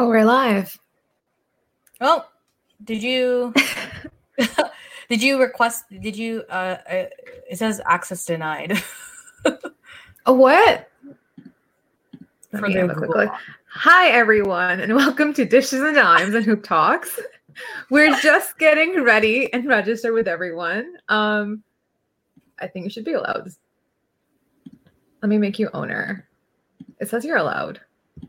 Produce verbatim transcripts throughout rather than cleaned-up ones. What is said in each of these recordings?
Oh, we're live. Oh, did you did you request? Did you? Uh, uh, it says access denied. A what? Let For me the have a quick Google look. Hi, everyone, and welcome to Dishes and Dimes and Hoop Talks. We're just getting ready and register with everyone. Um, I think you should be allowed. Let me make you owner. It says you're allowed.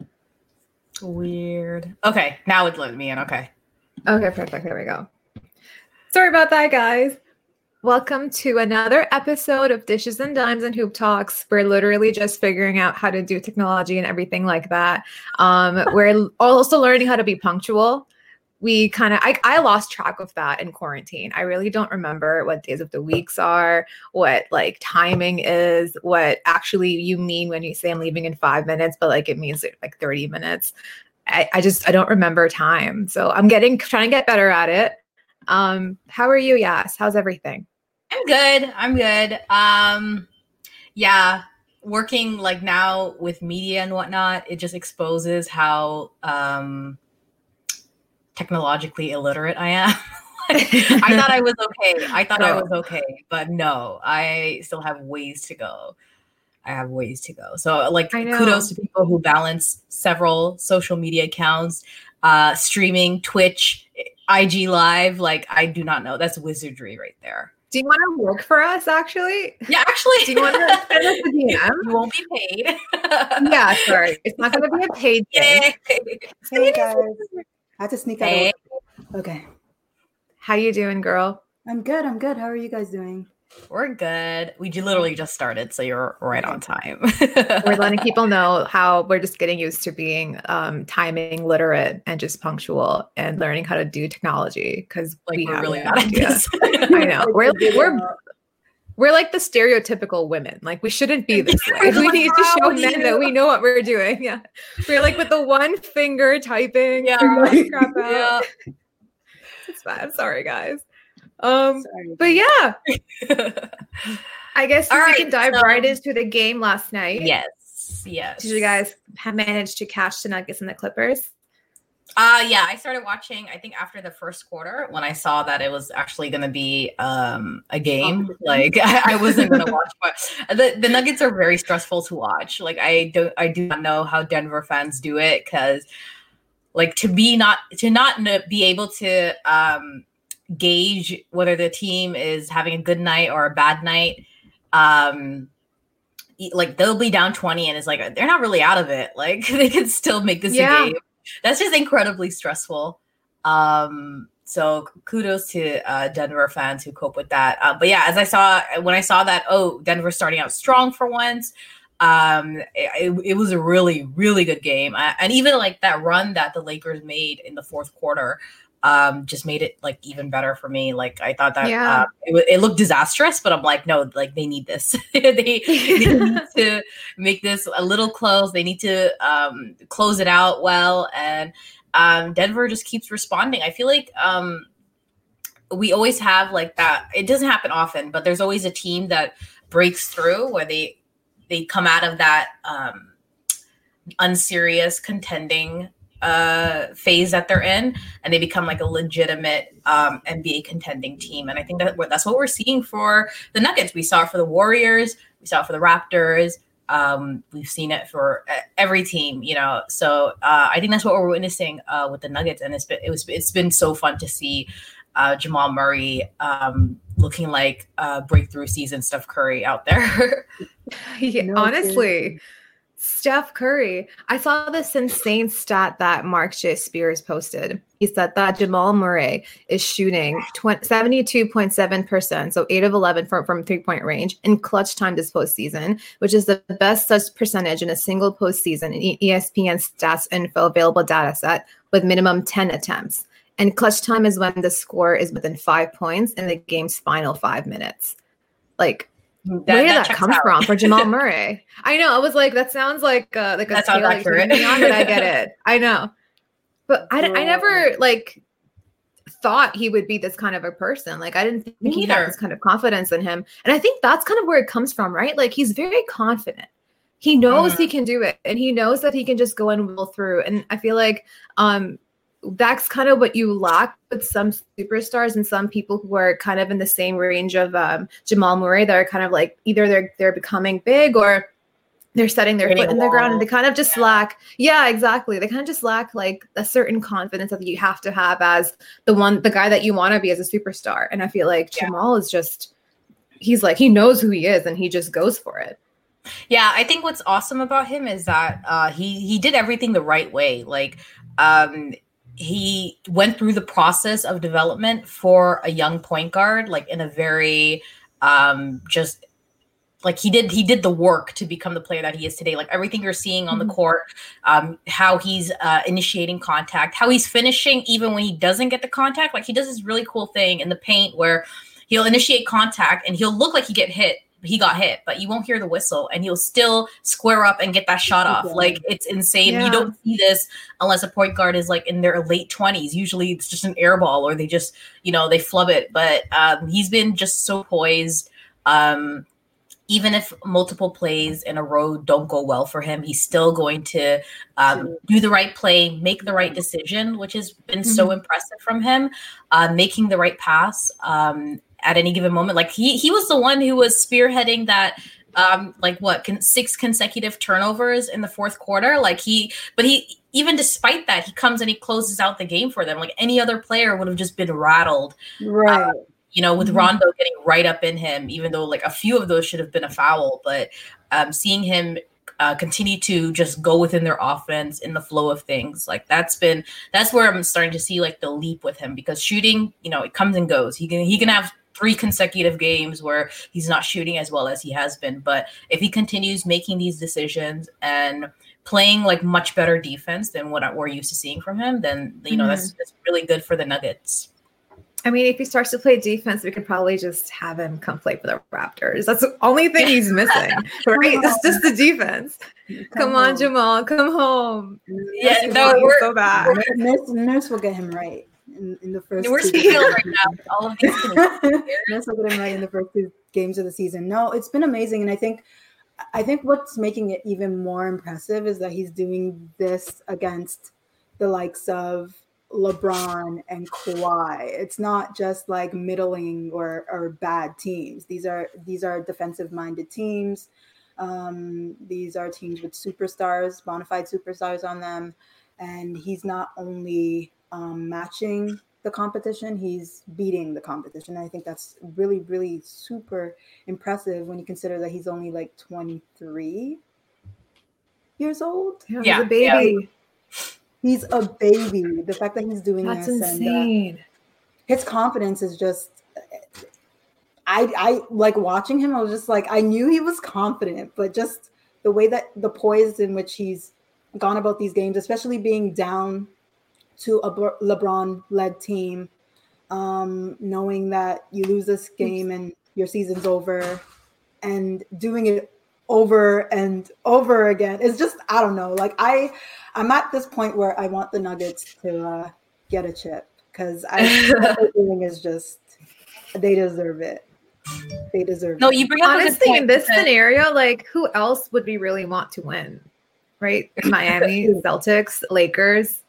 Weird. Okay, now it's letting me in. Okay. Okay, perfect. There we go. Sorry about that, guys. Welcome to another episode of Dishes and Dimes and Hoop Talks. We're literally just figuring out how to do technology and everything like that. Um, we're also learning how to be punctual. We kind of, I, I lost track of that in quarantine. I really don't remember what days of the weeks are, what like timing is, what actually you mean when you say I'm leaving in five minutes, but like it means like thirty minutes. I, I just, I don't remember time. So I'm getting, trying to get better at it. Um, how are you, Yas? How's everything? I'm good. I'm good. Um, yeah, working like now with media and whatnot, it just exposes how um technologically illiterate I am. I thought I was okay. I thought I was okay, but no, I still have ways to go. I have ways to go. So like kudos to people who balance several social media accounts, uh, streaming, Twitch, I G Live. Like I do not know. That's wizardry right there. Do you want to work for us, actually? Yeah, actually. Do you want to send us a D M? You won't be paid. Yeah, sorry. It's not going to be a paid thing. Hey, guys. I have to sneak out. Hey. Okay. How you doing, girl? I'm good. I'm good. How are you guys doing? We're good. We literally just started, so you're right on time. We're letting people know how we're just getting used to being um, timing literate and just punctual and learning how to do technology because like we we're have really no bad at idea. this. I know. We're we're we're like the stereotypical women. Like we shouldn't be this way. We need to show men that we know what we're doing. Yeah, we're like with the one finger typing. Yeah, crap out. Yeah. It's bad. Sorry, guys. Um, Sorry. But yeah, I guess we right, can dive so, right into the game last night. Yes, yes. Did you guys have managed to catch the Nuggets and the Clippers? Uh, yeah, I started watching, I think after the first quarter when I saw that it was actually going to be um, a game. Like I, I wasn't going to watch, but the, the Nuggets are very stressful to watch. Like I don't, I do not know how Denver fans do it because like to be not, to not be able to um, gauge whether the team is having a good night or a bad night. Um, like they'll be down twenty and it's like, they're not really out of it. Like they can still make this yeah. a game. That's just incredibly stressful. Um, so kudos to uh, Denver fans who cope with that. Uh, but yeah, as I saw, when I saw that, oh, Denver's starting out strong for once. Um, it, it was a really, really good game. I, and even like that run that the Lakers made in the fourth quarter, um, just made it like even better for me. Like I thought that yeah. uh, it, it looked disastrous, but I'm like, no, like they need this. they, they need to make this a little close. They need to um, close it out well. And um, Denver just keeps responding. I feel like um, we always have like that. It doesn't happen often, but there's always a team that breaks through where they, they come out of that um, unserious contending uh, phase that they're in, and they become like a legitimate um, N B A contending team. And I think that that's what we're seeing for the Nuggets. We saw it for the Warriors. We saw it for the Raptors. Um, we've seen it for every team, you know. So uh, I think that's what we're witnessing uh, with the Nuggets, and it's been it was it's been so fun to see uh, Jamal Murray um, looking like uh, breakthrough season Steph Curry out there. yeah, no, honestly. Dude. Steph Curry. I saw this insane stat that Mark J. Spears posted. He said that Jamal Murray is shooting seventy-two point seven percent, so eight of eleven from, from three-point range in clutch time this postseason, which is the best such percentage in a single postseason in E S P N Stats Info available data set with minimum ten attempts. And clutch time is when the score is within five points in the game's final five minutes. Like, That, Where did that, that come out. from for Jamal Murray? I know. I was like, that sounds like uh, like a that sounds accurate. But I get it. I know, but I, I never like thought he would be this kind of a person. Like I didn't think Me he either. had this kind of confidence in him, and I think that's kind of where it comes from, right? Like he's very confident. he knows Mm. he can do it, and he knows that he can just go and will through. And I feel like um, that's kind of what you lack with some superstars and some people who are kind of in the same range of um, Jamal Murray, that are kind of like either they're they're becoming big or they're setting their Hitting foot in a the ground, and wall. they kind of just Yeah. lack. Yeah, exactly. They kind of just lack like a certain confidence that you have to have as the one, the guy that you want to be as a superstar. And I feel like Yeah. Jamal is just, he's like, he knows who he is and he just goes for it. Yeah, I think what's awesome about him is that uh, he he did everything the right way. Like, um, he went through the process of development for a young point guard, like in a very um, just like he did he did the work to become the player that he is today. Like everything you're seeing on Mhm. the court, um, how he's uh, initiating contact, how he's finishing even when he doesn't get the contact. Like he does this really cool thing in the paint where he'll initiate contact and he'll look like he get hit. He got hit, but you won't hear the whistle, and he'll still square up and get that shot off. Yeah. Like it's insane. Yeah. You don't see this unless a point guard is like in their late twenties. Usually, it's just an air ball, or they just you know they flub it. But um, he's been just so poised. Um, even if multiple plays in a row don't go well for him, he's still going to um, do the right play, make the right decision, which has been so Mhm. impressive from him. Uh, making the right pass. Um, at any given moment. Like he he was the one who was spearheading that um like what con- six consecutive turnovers in the fourth quarter. Like he but he even despite that, he comes and he closes out the game for them. Like any other player would have just been rattled. Right. Uh, you know, with Mhm. Rondo getting right up in him, even though like a few of those should have been a foul, but um seeing him uh, continue to just go within their offense in the flow of things. Like that's been, that's where I'm starting to see like the leap with him, because shooting, you know, it comes and goes. He can, he can have three consecutive games where he's not shooting as well as he has been. But if he continues making these decisions and playing like much better defense than what we're used to seeing from him, then, you know, Mhm. that's, that's really good for the Nuggets. I mean, if he starts to play defense, we could probably just have him come play for the Raptors. That's the only thing he's missing, right? It's just the defense. Come on, home. Jamal, come home. Yeah, Nurse no, wants you we're- so bad. Nurse, Nurse will get him right in, in the first. We're two Springfield games. right now with all of these things. Nurse will get him right in the first two games of the season. No, it's been amazing, and I think, I think what's making it even more impressive is that he's doing this against the likes of LeBron and Kawhi. It's not just like middling or, or bad teams. These are these are defensive minded teams. Um, these are teams with superstars, bona fide superstars on them. And he's not only um, matching the competition, he's beating the competition. I think that's really, really super impressive when you consider that he's only like twenty-three years old. Yeah, Yeah, he's a baby. He's a baby. The fact that he's doing That's this and uh, insane. his confidence is just, I, I like watching him. I was just like, I knew he was confident, but just the way that the poise in which he's gone about these games, especially being down to a LeBron-led team, um, knowing that you lose this game and your season's over, and doing it over and over again. It's just, I don't know. Like I, I'm at this point where I want the Nuggets to uh, get a chip, because I what they're doing is just, they deserve it. They deserve No, it. you bring up a good Honestly, point in this because- scenario, like who else would we really want to win? Right? Miami, Celtics, Lakers.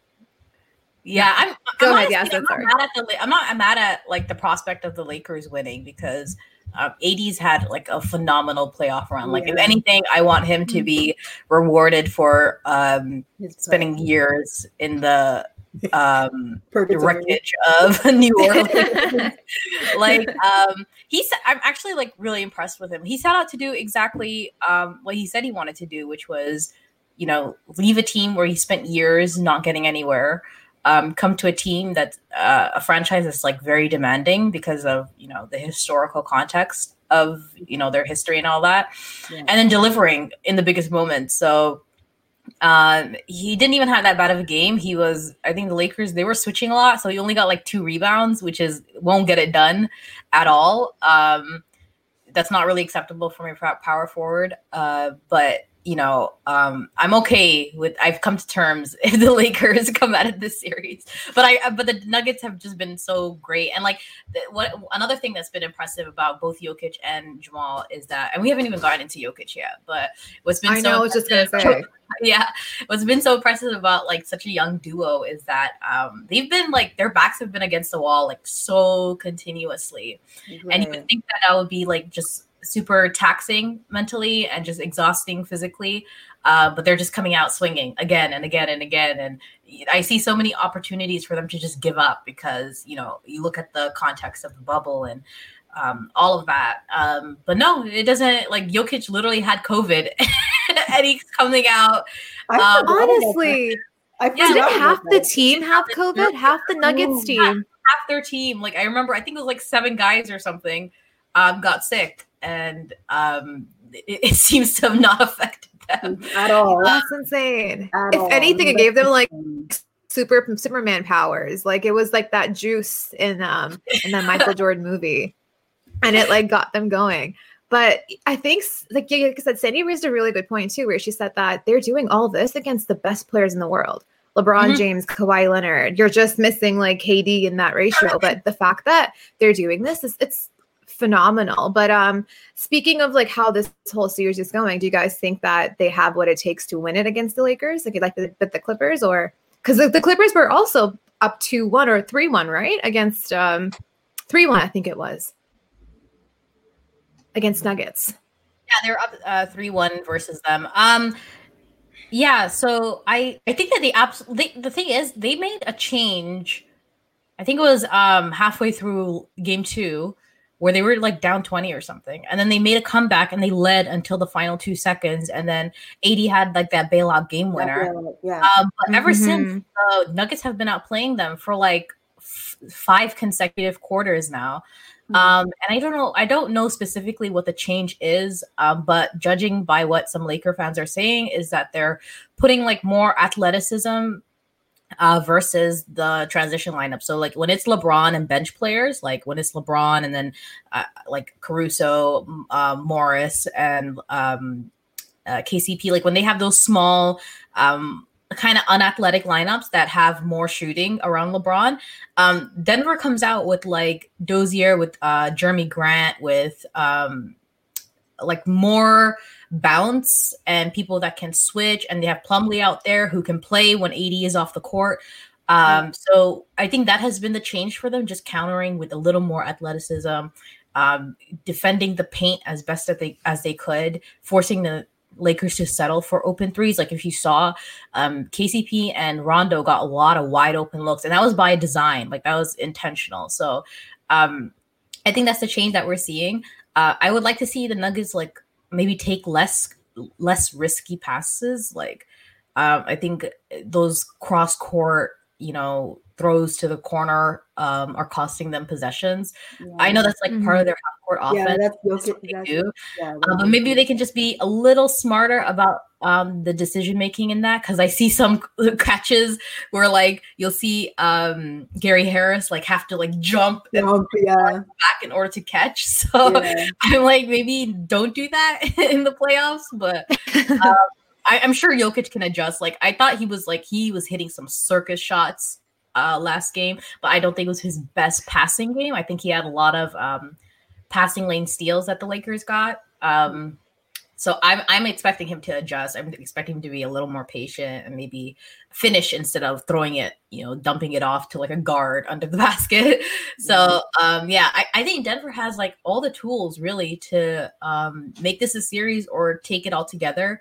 Yeah, I'm. Go I'm ahead, honestly, Yasmin, I'm sorry. not mad at the. La- I'm not. I'm mad at like the prospect of the Lakers winning, because um, A D's had like a phenomenal playoff run. Like if Yeah. anything, I want him to be rewarded for um, His spending years in the um, the purgatory. wreckage of New Orleans. Like um, he's. I'm actually like really impressed with him. He set out to do exactly um, what he said he wanted to do, which was, you know, leave a team where he spent years not getting anywhere. Um, come to a team that's uh, a franchise that's like very demanding because of, you know, the historical context of, you know, their history and all that, Yeah. and then delivering in the biggest moments. So um, he didn't even have that bad of a game. He was, I think the Lakers, they were switching a lot, so he only got like two rebounds, which is won't get it done at all. Um, that's not really acceptable from a power forward, uh, but you know, um, I'm okay with. I've come to terms if the Lakers come out of this series, but I but the Nuggets have just been so great. And like the, what another thing that's been impressive about both Jokic and Jamal is that, and we haven't even gotten into Jokic yet, but what's been I so know, I was just gonna say, yeah, what's been so impressive about like such a young duo is that um, they've been like their backs have been against the wall like so continuously, right. And you would think that that would be like just super taxing mentally and just exhausting physically, uh, but they're just coming out swinging again and again and again. And I see so many opportunities for them to just give up because, you know, you look at the context of the bubble and um, all of that. Um, but no, it doesn't. Like Jokic literally had COVID and he's coming out. Um, honestly, I yeah, didn't half the team have COVID? Half the Nuggets team. Half, half their team. Like I remember, I think it was like seven guys or something um, got sick. And um, it, it seems to have not affected them at all. That's insane. At if all. anything, it gave them like super Superman powers. Like it was like that juice in um in that Michael Jordan movie, and it like got them going. But I think, like you said, Sandy raised a really good point too, where she said that they're doing all this against the best players in the world. LeBron mm-hmm. James, Kawhi Leonard. You're just missing like K D in that ratio. But the fact that they're doing this is it's phenomenal. But um, speaking of like how this whole series is going, do you guys think that they have what it takes to win it against the Lakers? Like, like the, the, the Clippers, or because the, the Clippers were also up two one or three one, right? Against um, three one, I think it was against Nuggets. Yeah, they're up uh, three one versus them. Um, yeah, so I I think that the absolutely the thing is they made a change. I think it was um halfway through game two, where they were like down twenty or something. And then they made a comeback and they led until the final two seconds. And then A D had like that bailout game winner. Yeah. Um, but mm-hmm. ever since, the uh, Nuggets have been outplaying them for like f- five consecutive quarters now. Mm-hmm. Um, and I don't know, I don't know specifically what the change is, um, but judging by what some Laker fans are saying is that they're putting like more athleticism Uh, versus the transition lineup. So like when it's LeBron and bench players, like when it's LeBron and then uh, like Caruso, uh, Morris, and um, uh, K C P, like when they have those small um, kind of unathletic lineups that have more shooting around LeBron, um, Denver comes out with like Dozier, with uh, Jeremy Grant, with um, like more bounce and people that can switch, and they have Plumlee out there who can play when A D is off the court. Um, so I think that has been the change for them, just countering with a little more athleticism, um, defending the paint as best as they as they could, forcing the Lakers to settle for open threes. Like if you saw, um, K C P and Rondo got a lot of wide open looks, and that was by design. Like that was intentional. So um, I think that's the change that we're seeing. Uh, I would like to see the Nuggets like maybe take less less risky passes. Like um, I think those cross court, you know, throws to the corner um, are costing them possessions. Yeah. I know that's like mm-hmm. part of their half court offense. Yeah, that's, that's what they do. Yeah, um, but maybe they can just be a little smarter about um, the decision making in that, because I see some catches where like you'll see um, Gary Harris like have to like jump, jump and yeah. back in order to catch. So yeah. I'm like, maybe don't do that in the playoffs. But um, I, I'm sure Jokic can adjust. Like I thought he was like he was hitting some circus shots uh, last game, but I don't think it was his best passing game. I think he had a lot of um, passing lane steals that the Lakers got. Um, so I'm I'm expecting him to adjust. I'm expecting him to be a little more patient and maybe finish instead of throwing it, you know, dumping it off to like a guard under the basket. So um, yeah, I, I think Denver has like all the tools really to um, make this a series or take it all together.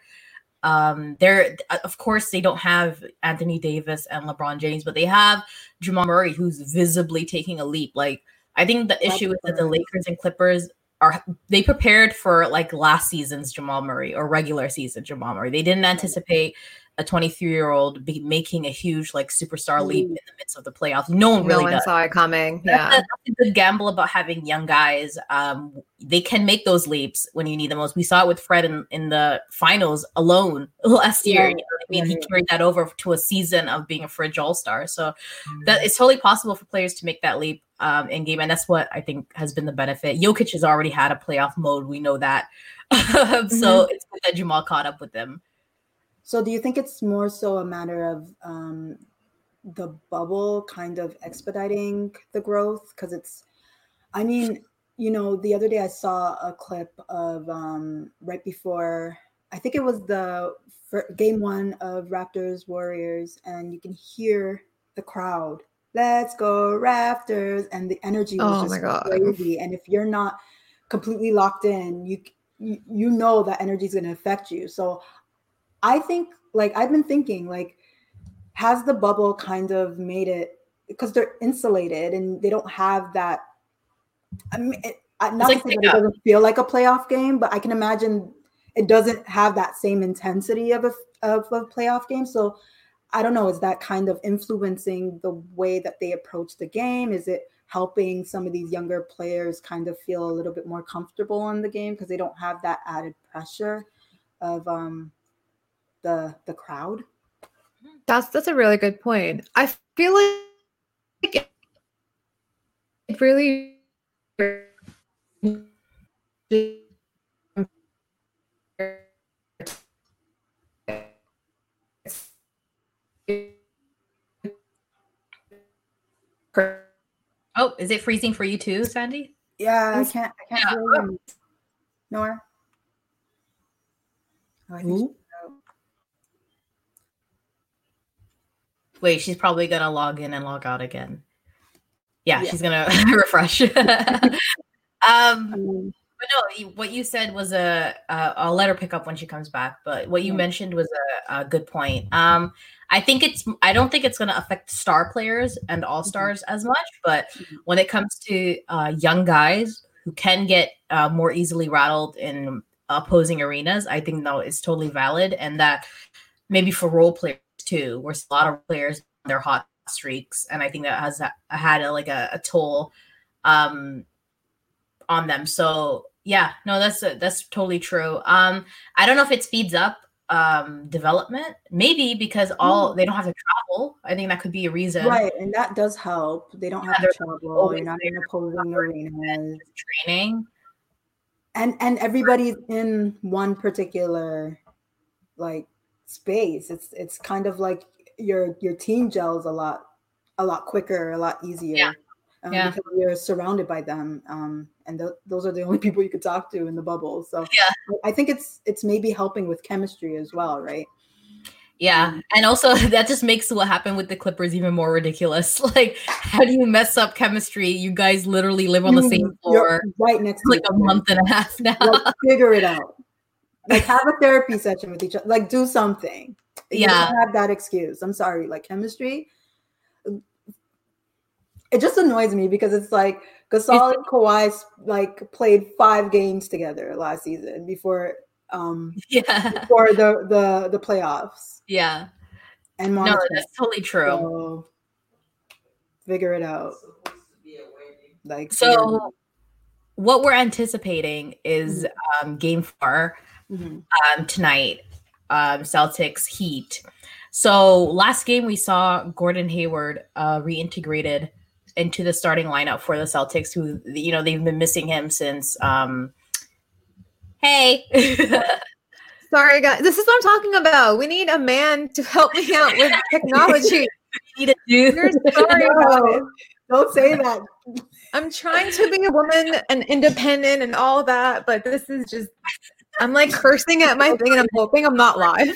Um, they're of course they don't have Anthony Davis and LeBron James, but they have Jamal Murray, who's visibly taking a leap. Like I think the issue is that the Lakers and Clippers are they prepared for like last season's Jamal Murray or regular season Jamal Murray. They didn't anticipate a twenty-three-year-old be making a huge like superstar leap in the midst of the playoffs. No one really no one does. saw it coming. Yeah, that's a, that's a good gamble about having young guys. Um, they can make those leaps when you need the most. We saw it with Fred in, in the finals alone last year. Yeah. You know what I mean? He carried that over to a season of being a fridge all-star. So mm-hmm. that it's totally possible for players to make that leap um, in game, and that's what I think has been the benefit. Jokic has already had a playoff mode. We know that. mm-hmm. So it's good that Jamal caught up with them. So do you think it's more so a matter of um, the bubble kind of expediting the growth? Because it's, I mean, you know, the other day I saw a clip of um, right before, I think it was the game one of Raptors Warriors, and you can hear the crowd, let's go Raptors, and the energy was oh just my God. crazy. And if you're not completely locked in, you you, you know that energy is going to affect you. So I think, like, I've been thinking, like, has the bubble kind of made it, because they're insulated and they don't have that, I mean, it, not like to say that it doesn't feel like a playoff game, but I can imagine it doesn't have that same intensity of a, of a playoff game. So I don't know, is that kind of influencing the way that they approach the game? Is it helping some of these younger players kind of feel a little bit more comfortable in the game because they don't have that added pressure of um, the the crowd? That's that's a really good point. I feel like it really Oh, is it freezing for you too, Sandy? Yeah, I can't I can't yeah. hear you. Nor. Oh, I think she's out. Wait, she's probably gonna log in and log out again. Yeah, yeah. She's gonna refresh. um, um, but no, what you said was a. Uh, I'll let her pick up when she comes back. But what you yeah. mentioned was a, a good point. Um, I think it's. I don't think it's gonna affect star players and all stars mm-hmm. as much. But mm-hmm. when it comes to uh, young guys who can get uh, more easily rattled in opposing arenas, I think no, it's totally valid, and that maybe for role players too, where a lot of players on their hot streaks, and I think that has had a, like a, a toll um, on them. So yeah, no, that's a, that's totally true. Um, I don't know if it speeds up um, development, maybe because all they don't have to travel. I think that could be a reason, right? And that does help. They don't yeah, have to travel. You're not in opposing arenas. Training, and and everybody's in one particular like space. It's it's kind of like your your team gels a lot a lot quicker, a lot easier. Yeah. Um, yeah. Because you're surrounded by them, um, and th- those are the only people you could talk to in the bubble. So yeah. I think it's it's maybe helping with chemistry as well, right? Yeah, and also that just makes what happened with the Clippers even more ridiculous. Like, how do you mess up chemistry? You guys literally live on the same floor, you're right next to like a month and a half now. Like, figure it out. Like, have a therapy session with each other. Like, do something. You yeah, don't have that excuse. I'm sorry. Like, chemistry. It just annoys me because it's like Gasol and Kawhi like played five games together last season before um yeah before the the the playoffs. Yeah. And no, that's totally true. So figure it out. Like so yeah. What we're anticipating is mm-hmm. um game four mm-hmm. um tonight, um Celtics Heat. So last game we saw Gordon Hayward uh reintegrated into the starting lineup for the Celtics, who, you know, they've been missing him since um hey sorry guys, this is what I'm talking about. We need a man to help me out with technology. We need a dude. Sorry about it. Don't say that. I'm trying to be a woman and independent and all that, but this is just, I'm like cursing at my thing and I'm hoping I'm not live.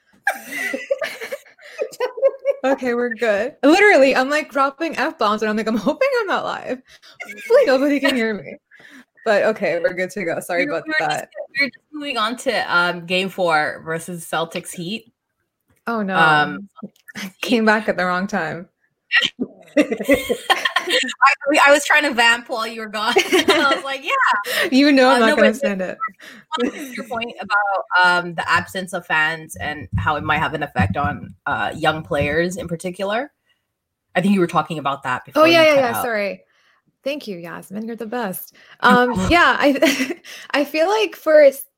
Okay, we're good. Literally, I'm like dropping F-bombs and I'm like, I'm hoping I'm not live. Hopefully nobody can hear me. But okay, we're good to go. Sorry we're, about we're that. Just, we're just moving on to um, game four versus Celtics Heat. Oh no. Um, I came back at the wrong time. I, I was trying to vamp while you were gone. I was like, yeah. You know I'm uh, not no, going to stand it. Your point about um, the absence of fans and how it might have an effect on uh, young players in particular. I think you were talking about that before. Oh, yeah, yeah, yeah. Out. Sorry. Thank you, Yasmin. You're the best. Um, yeah, I I feel like for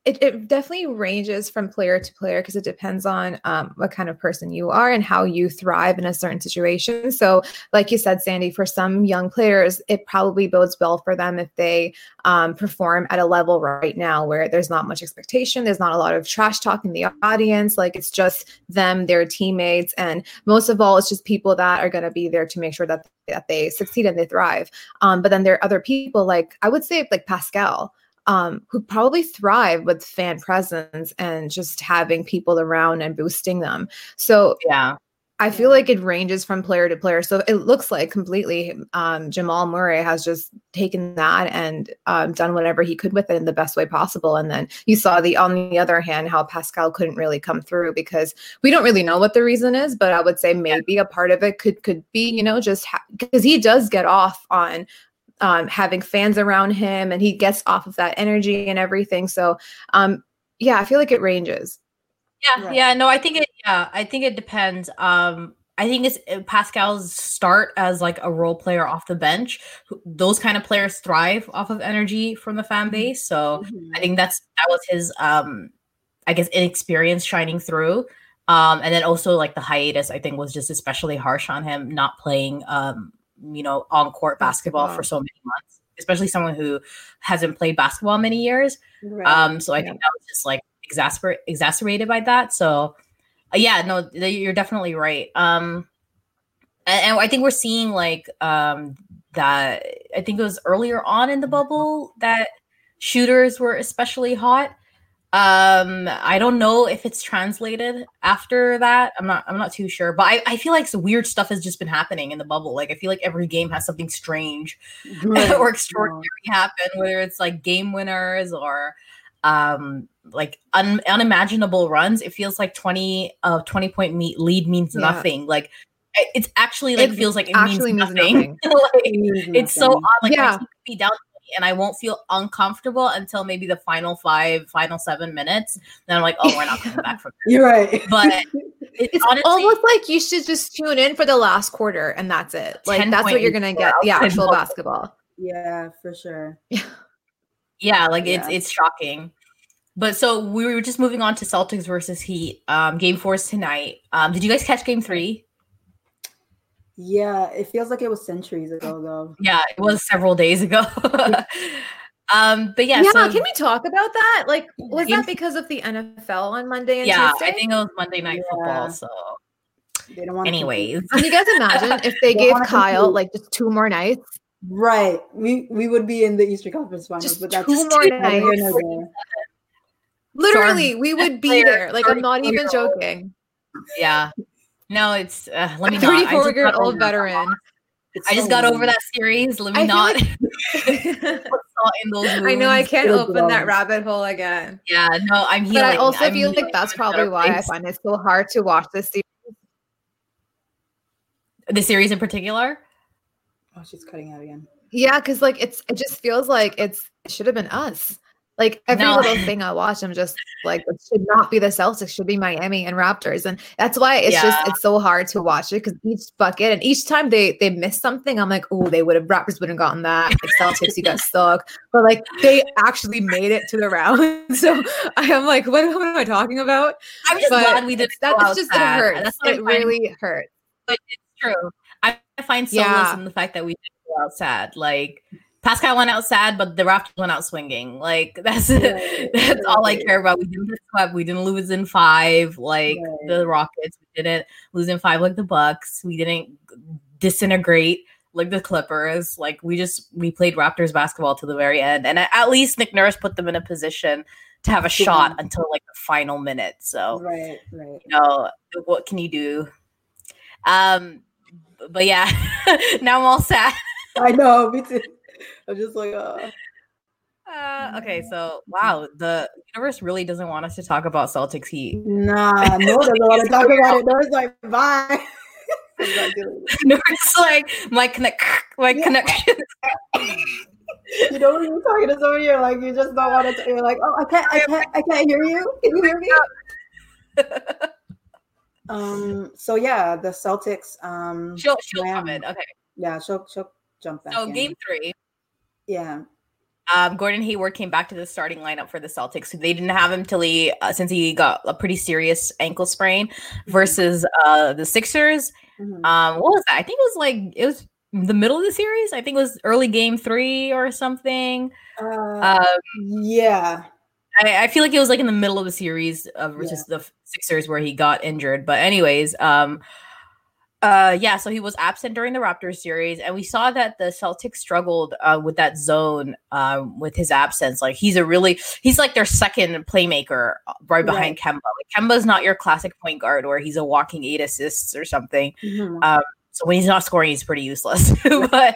it, it definitely ranges from player to player because it depends on um, what kind of person you are and how you thrive in a certain situation. So like you said, Sandy, for some young players, it probably bodes well for them if they um, perform at a level right now where there's not much expectation. There's not a lot of trash talk in the audience. Like it's just them, their teammates. And most of all, it's just people that are going to be there to make sure that, that they succeed and they thrive. Um, but then there are other people like, I would say like Pascal, Um, who probably thrive with fan presence and just having people around and boosting them. So yeah, I feel like it ranges from player to player. So it looks like completely um, Jamal Murray has just taken that and um, done whatever he could with it in the best way possible. And then you saw the on the other hand how Pascal couldn't really come through because we don't really know what the reason is. But I would say maybe yeah. a part of it could could be, you know, just because ha- he does get off on Um, having fans around him and he gets off of that energy and everything. So um, yeah, I feel like it ranges. Yeah. Right. Yeah. No, I think it, yeah, I think it depends. Um, I think it's Pascal's start as like a role player off the bench. Those kind of players thrive off of energy from the fan base. So mm-hmm. I think that's, that was his, um, I guess, inexperience shining through. Um, and then also like the hiatus, I think was just especially harsh on him not playing, um, you know, on court basketball, basketball for so many months, especially someone who hasn't played basketball many years. Right. Um, so I yeah. think that was just like exasper- exacerbated by that. So uh, yeah, no, you're definitely right. Um, and, and I think we're seeing like um, that, I think it was earlier on in the bubble that shooters were especially hot. Um, I don't know if it's translated after that. I'm not, I'm not too sure, but I, I feel like some weird stuff has just been happening in the bubble. Like, I feel like every game has something strange right. or extraordinary yeah. happen, whether it's like game winners or, um, like un- unimaginable runs. It feels like twenty, uh, twenty point me- lead means yeah. nothing. Like, it's actually like, it feels like it actually means nothing. Means nothing. like, it means nothing. It's so odd. Like, yeah. I could be down and I won't feel uncomfortable until maybe the final five, final seven minutes. Then I'm like, oh, we're not coming back from this. You're right. But it's, it's honestly, almost like you should just tune in for the last quarter and that's it. Like that's what you're gonna get, the actual basketball. Yeah, for sure. Yeah, like yeah. it's it's shocking. But so we were just moving on to Celtics versus Heat. Um, game four is tonight. Um, did you guys catch game three? Yeah, it feels like it was centuries ago, though. Yeah, it was several days ago. um, but yeah, yeah. So, can we talk about that? Like, was that because of the N F L on Monday and yeah, Tuesday? I think it was Monday Night yeah. Football. So, they don't want. Anyways, can you guys imagine if they, they gave Kyle compete. like just two more nights? Right, we we would be in the Eastern Conference Finals, just but that's two just more two nights. Literally, we would be there. Like, I'm not even joking. Yeah. No, it's uh, let me not. thirty-four year old veteran. I just so got over that series. Let me I not. Like... in those I know I can't open that rabbit hole again. Yeah, no, I'm healing. But I also I'm feel like that's probably why place. I find it so hard to watch this series. The series in particular. Oh, she's cutting out again. Yeah, because like it's it just feels like it's it should have been us. Like every no. little thing I watch, I'm just like, it should not be the Celtics, it should be Miami and Raptors. And that's why it's yeah. just, it's so hard to watch it because each bucket and each time they they miss something, I'm like, oh, they would have, Raptors wouldn't have gotten that. Like Celtics, you got stuck. But like they actually made it to the round. So I am like, what, what am I talking about? I'm just but glad we did that. It's just, it hurts. That's it really hurts. But it's true. I find solace yeah. in the fact that we didn't go out sad. Like, Pascal went out sad, but the Raptors went out swinging. Like that's right. that's right. all I care about. We didn't get swept. We didn't lose in five like right. the Rockets. We didn't lose in five like the Bucks. We didn't disintegrate like the Clippers. Like we just we played Raptors basketball to the very end, and at least Nick Nurse put them in a position to have a yeah. shot until like the final minute. So right, right. You know what can you do? Um, but yeah, now I'm all sad. I know, me too. I'm just like, uh... uh okay, so wow, the universe really doesn't want us to talk about Celtics Heat. Nah, no doesn't want to talk about it. No, it's like, bye. No, it's like my connect, my yeah. connection. You know when you're talking to somebody, you're like, you just don't want to. You're like, oh, I can't, I can't, I can't hear you. Can you hear me? um. So yeah, the Celtics. Um. She'll she'll come in. Okay. Yeah, she'll she'll jump back. So in. game three. Yeah. Um, Gordon Hayward came back to the starting lineup for the Celtics. They didn't have him till he uh, since he got a pretty serious ankle sprain. Versus uh, the Sixers. Mm-hmm. Um, what was that? I think it was like it was the middle of the series. I think it was early game three or something. Uh, uh, yeah, I, I feel like it was like in the middle of the series of versus yeah. the Sixers where he got injured. But anyways, um. Uh yeah, so he was absent during the Raptors series, and we saw that the Celtics struggled uh, with that zone um, with his absence. Like he's a really he's like their second playmaker right behind right. Kemba. Like Kemba's not your classic point guard where he's a walking eight assists or something. Mm-hmm. Um, so when he's not scoring, he's pretty useless. but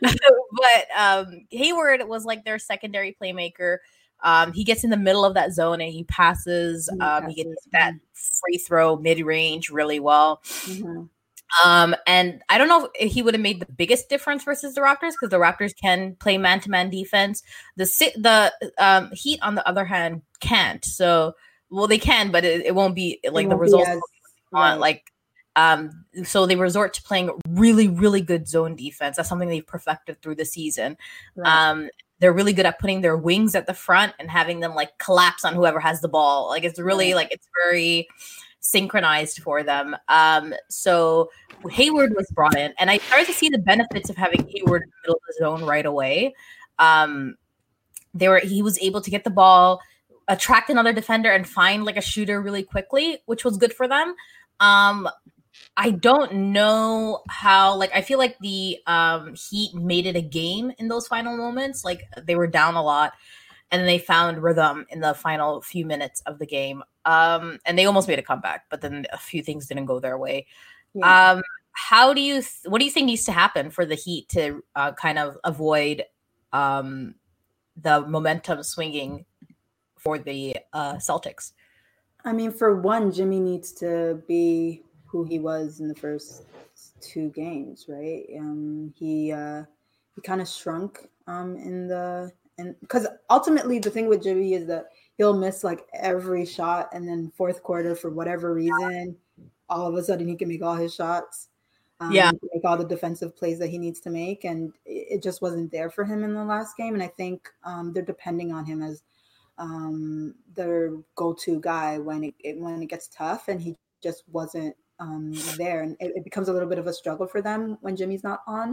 but um, Hayward was like their secondary playmaker. Um, he gets in the middle of that zone and he passes. Mm-hmm. Um, he gets that free throw mid range really well. Mm-hmm. Um, and I don't know if he would have made the biggest difference versus the Raptors because the Raptors can play man-to-man defense. The the um, Heat, on the other hand, can't. So, well, they can, but it, it won't be like it the won't results. As, on, right. Like, um, so they resort to playing really, really good zone defense. That's something they've perfected through the season. Right. Um, they're really good at putting their wings at the front and having them like collapse on whoever has the ball. Like, it's really right. like it's very synchronized for them. Um, so Hayward was brought in, and I started to see the benefits of having Hayward in the middle of the zone right away. Um, they were he was able to get the ball, attract another defender, and find like a shooter really quickly, which was good for them. Um, I don't know how, like, I feel like the um, Heat made it a game in those final moments. Like, they were down a lot, and then they found rhythm in the final few minutes of the game. Um, and they almost made a comeback, but then a few things didn't go their way. Yeah. Um, how do you, th- what do you think needs to happen for the Heat to uh, kind of avoid um, the momentum swinging for the uh, Celtics? I mean, for one, Jimmy needs to be who he was in the first two games, right? Um, he uh, he kind of shrunk um, in the and because ultimately the thing with Jimmy is that he'll miss like every shot, and then fourth quarter for whatever reason, all of a sudden he can make all his shots. Um, yeah, make all the defensive plays that he needs to make, and it just wasn't there for him in the last game. And I think um, they're depending on him as um, their go-to guy when it, it when it gets tough, and he just wasn't um, there, and it, it becomes a little bit of a struggle for them when Jimmy's not on.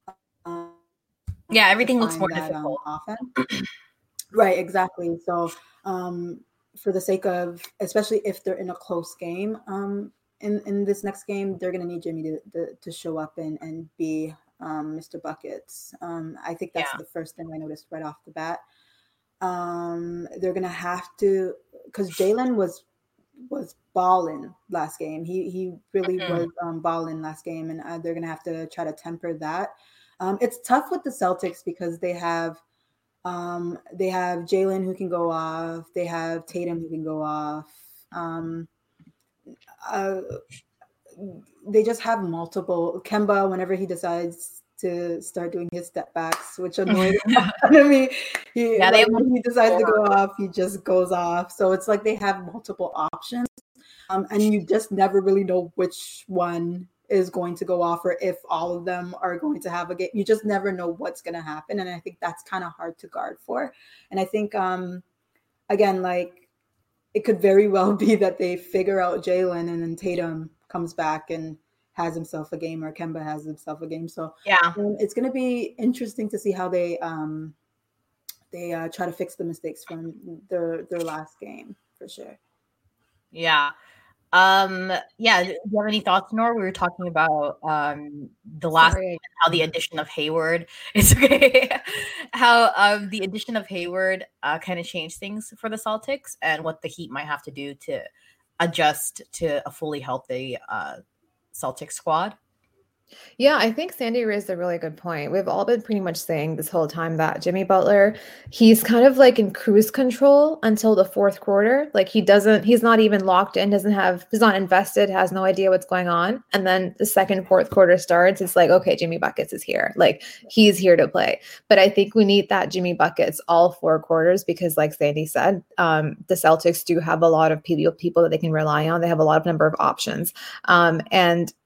Um, yeah, everything looks more that, difficult. Um, often. Right, exactly. So um, for the sake of, especially if they're in a close game, um, in, in this next game, they're going to need Jimmy to, to to show up and, and be um, Mister Buckets. Um, I think that's yeah. the first thing I noticed right off the bat. Um, they're going to have to, because Jalen was was balling last game. He he really mm-hmm. was um, balling last game, and uh, they're going to have to try to temper that. Um, it's tough with the Celtics because they have um, they have Jalen who can go off. They have Tatum who can go off. Um, uh, they just have multiple. Kemba, whenever he decides to start doing his step backs, which annoyed him. I mean, he, yeah, like, when he decides to go off, he just goes off. So it's like they have multiple options, um, and you just never really know which one is going to go off, or if all of them are going to have a game. You just never know what's going to happen, and I think that's kind of hard to guard for. And I think, um, again, like it could very well be that they figure out Jalen, and then Tatum comes back and has himself a game, or Kemba has himself a game. So yeah, um, it's going to be interesting to see how they um, they uh, try to fix the mistakes from their their last game for sure. Yeah. Um, yeah. Do you have any thoughts, Nor? We were talking about um, the last Sorry. how the addition of Hayward. It's okay. how um, the addition of Hayward uh, kind of changed things for the Celtics, and what the Heat might have to do to adjust to a fully healthy uh, Celtics squad. Yeah, I think Sandy raised a really good point. We've all been pretty much saying this whole time that Jimmy Butler, he's kind of like in cruise control until the fourth quarter. Like he doesn't, he's not even locked in, doesn't have, he's not invested, has no idea what's going on. And then the second, fourth quarter starts, it's like, okay, Jimmy Buckets is here. Like he's here to play. But I think we need that Jimmy Buckets all four quarters because like Sandy said, um, the Celtics do have a lot of people, people that they can rely on. They have a lot of number of options. Um, and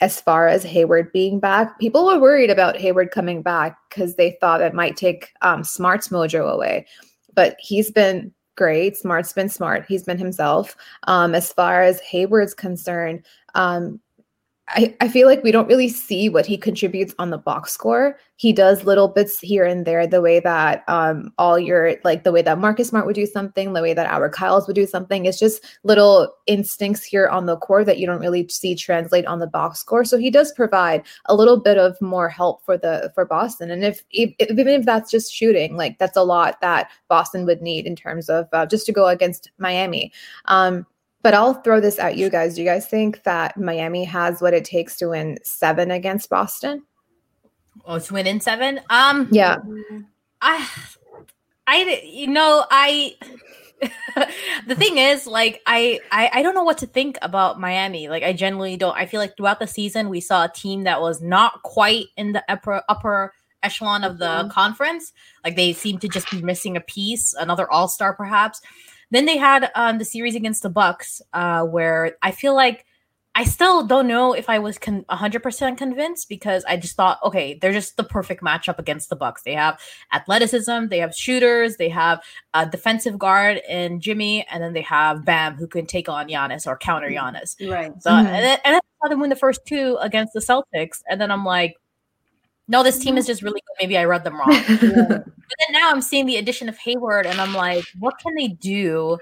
as far as Hayward being back, people were worried about Hayward coming back because they thought it might take um, Smart's mojo away. But he's been great. Smart's been smart. He's been himself. Um, as far as Hayward's concerned, um, I, I feel like we don't really see what he contributes on the box score. He does little bits here and there, the way that um, all your, like the way that Marcus Smart would do something, the way that our Kyles would do something. It's just little instincts here on the court that you don't really see translate on the box score. So he does provide a little bit of more help for the for Boston. And if, if even if that's just shooting, like that's a lot that Boston would need in terms of uh, just to go against Miami. Um, But I'll throw this at you guys. Do you guys think that Miami has what it takes to win seven against Boston? Oh, to win in seven? Um, yeah. I, I, you know, I. The thing is, like, I, I, I don't know what to think about Miami. Like, I genuinely don't. I feel like throughout the season, we saw a team that was not quite in the upper upper echelon of the mm-hmm. conference. Like, they seem to just be missing a piece, another all-star, perhaps. Then they had um, the series against the Bucks, uh, where I feel like I still don't know if I was con- one hundred percent convinced, because I just thought, okay, they're just the perfect matchup against the Bucks. They have athleticism, they have shooters, they have a defensive guard in Jimmy, and then they have Bam, who can take on Giannis or counter Giannis. Right. So, mm-hmm. and, then, and then I saw them win the first two against the Celtics, and then I'm like, no, this team is just really good. Maybe I read them wrong. Yeah. But then now I'm seeing the addition of Hayward, and I'm like, what can they do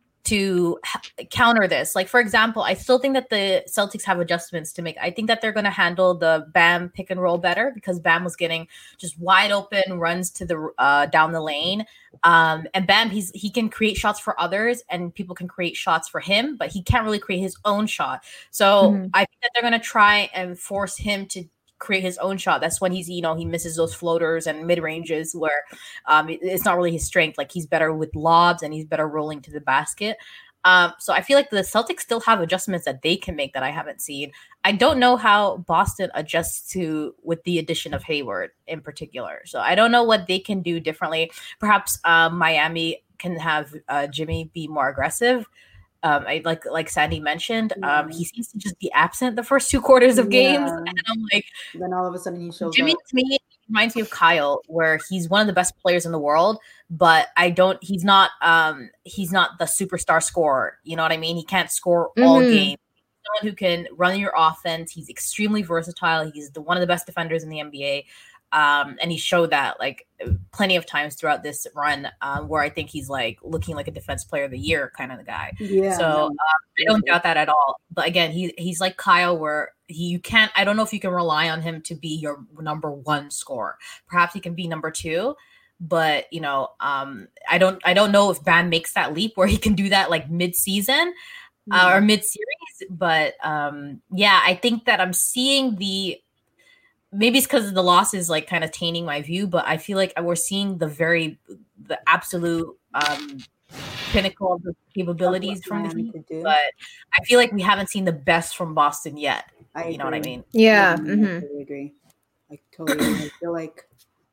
to h- counter this? Like, for example, I still think that the Celtics have adjustments to make. I think that they're going to handle the Bam pick and roll better, because Bam was getting just wide open runs to the uh, down the lane. Um, and Bam, he's he can create shots for others, and people can create shots for him, but he can't really create his own shot. So mm-hmm. I think that they're going to try and force him to create his own shot. That's when he's, you know, he misses those floaters and mid ranges where um, it, it's not really his strength. Like, he's better with lobs and he's better rolling to the basket. Um, so I feel like the Celtics still have adjustments that they can make that I haven't seen. I don't know how Boston adjusts to with the addition of Hayward in particular. So I don't know what they can do differently. Perhaps um, Miami can have uh, Jimmy be more aggressive. Um, I like like Sandy mentioned, um, he seems to just be absent the first two quarters of games, yeah. and I'm like, then all of a sudden he shows Jimmy up. To me reminds me of Kyle, where he's one of the best players in the world, but I don't. He's not. Um, he's not the superstar scorer. You know what I mean? He can't score mm-hmm. all game. He's someone who can run your offense. He's extremely versatile. He's the one of the best defenders in the N B A. Um, and he showed that like plenty of times throughout this run, um, where I think he's like looking like a defense player of the year kind of the guy. Yeah. So um, I don't doubt that at all. But again, he he's like Kyle, where he you can't. I don't know if you can rely on him to be your number one scorer. Perhaps he can be number two, but you know, um, I don't I don't know if Bam makes that leap where he can do that like mid season. Uh, or mid-series, but um, yeah, I think that I'm seeing the. Maybe it's because the loss is like kind of tainting my view, but I feel like we're seeing the very, the absolute um, pinnacle of the capabilities from the team. But I feel like we haven't seen the best from Boston yet. I you agree. know what I mean? Yeah, I mm-hmm. totally agree. I totally I feel like,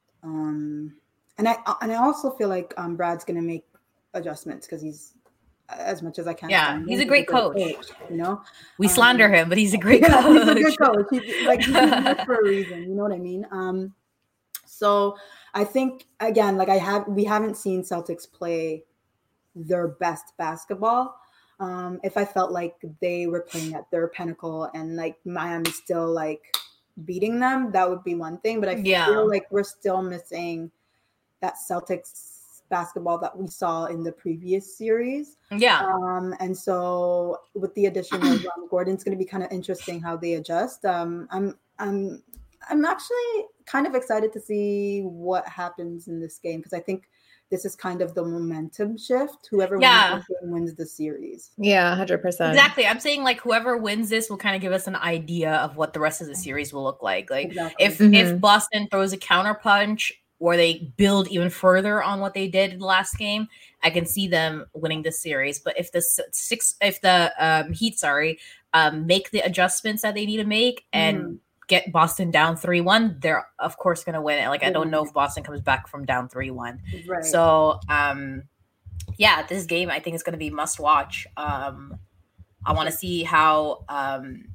um, and I and I also feel like um, Brad's gonna make adjustments because he's. As much as I can. Yeah, he's a great coach. coach. You know, we um, slander him, but he's a great yeah, coach. He's a good coach. He's, like he's there for a reason. You know what I mean? Um, so I think again, like I have, we haven't seen Celtics play their best basketball. Um, if I felt like they were playing at their pinnacle and like Miami still like beating them, that would be one thing. But I yeah. feel like we're still missing that Celtics basketball that we saw in the previous series. Yeah. Um, and so with the addition of um, Gordon, it's going to be kind of interesting how they adjust. Um, I'm, I'm, I'm actually kind of excited to see what happens in this game, because I think this is kind of the momentum shift. Whoever yeah. wins, wins the series. Yeah, one hundred percent. Exactly. I'm saying like whoever wins this will kind of give us an idea of what the rest of the series will look like. Like exactly. if mm-hmm. if Boston throws a counter punch, or they build even further on what they did in the last game, I can see them winning this series. But if the six, if the um, Heat, sorry, um, make the adjustments that they need to make and mm. get Boston down three one, they're of course going to win it. Like, I don't know if Boston comes back from down three one. Right. So, um, yeah, this game I think is going to be must watch. Um, I want to see how um,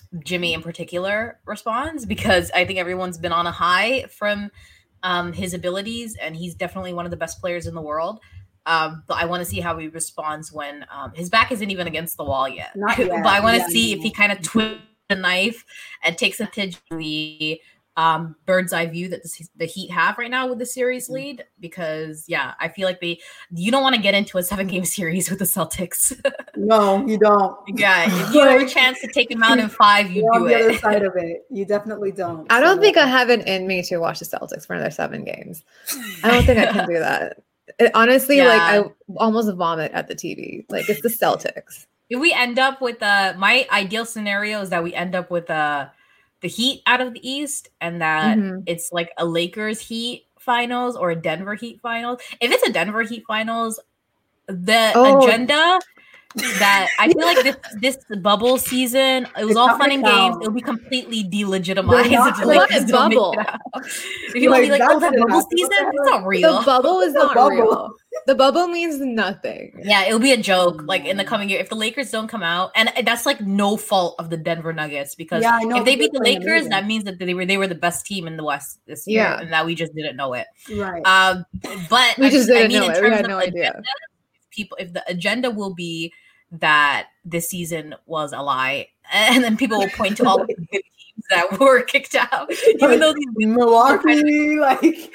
Jimmy in particular responds, because I think everyone's been on a high from um, his abilities, and he's definitely one of the best players in the world. Um, but I want to see how he responds when um, his back isn't even against the wall yet. Not yet. But I want to Yeah, see no. if he kind of twists the knife and takes a to the um, bird's eye view that the, the Heat have right now with the series lead. Because, yeah, I feel like they you don't want to get into a seven-game series with the Celtics. No, you don't. Yeah, if you have a chance to take them out in five, you You're on do the other it. side of it. You definitely don't. I don't So- think I have it in me to watch the Celtics for another seven games. I don't think I can do that. It, honestly, Yeah. like I almost vomit at the T V. Like it's the Celtics. If we end up with uh my ideal scenario is that we end up with uh the Heat out of the East, and that Mhm. it's like a Lakers Heat finals or a Denver Heat finals. If it's a Denver Heat finals, the Oh. agenda that I feel like this this bubble season, it was It's all not fun gonna and games. count. It'll be completely delegitimized. They're not if the gonna- Lakers What don't make bubble? it out. If you Like, be like, that's oh, that gonna bubble happen. season, What the it's not hell? real. The bubble is The not bubble. real. The bubble means nothing. Yeah, it'll be a joke like in the coming year if the Lakers don't come out, and that's like no fault of the Denver Nuggets, because Yeah, I know, if they they're beat the playing Lakers, amazing. that means that they were they were the best team in the West this year, Yeah. and that we just didn't know it. Right. Um, but We I just I didn't mean, know in it. We terms had of no agenda, idea. people, if the agenda will be that this season was a lie, and then people will point to all the good teams that were kicked out, even though these Milwaukee, like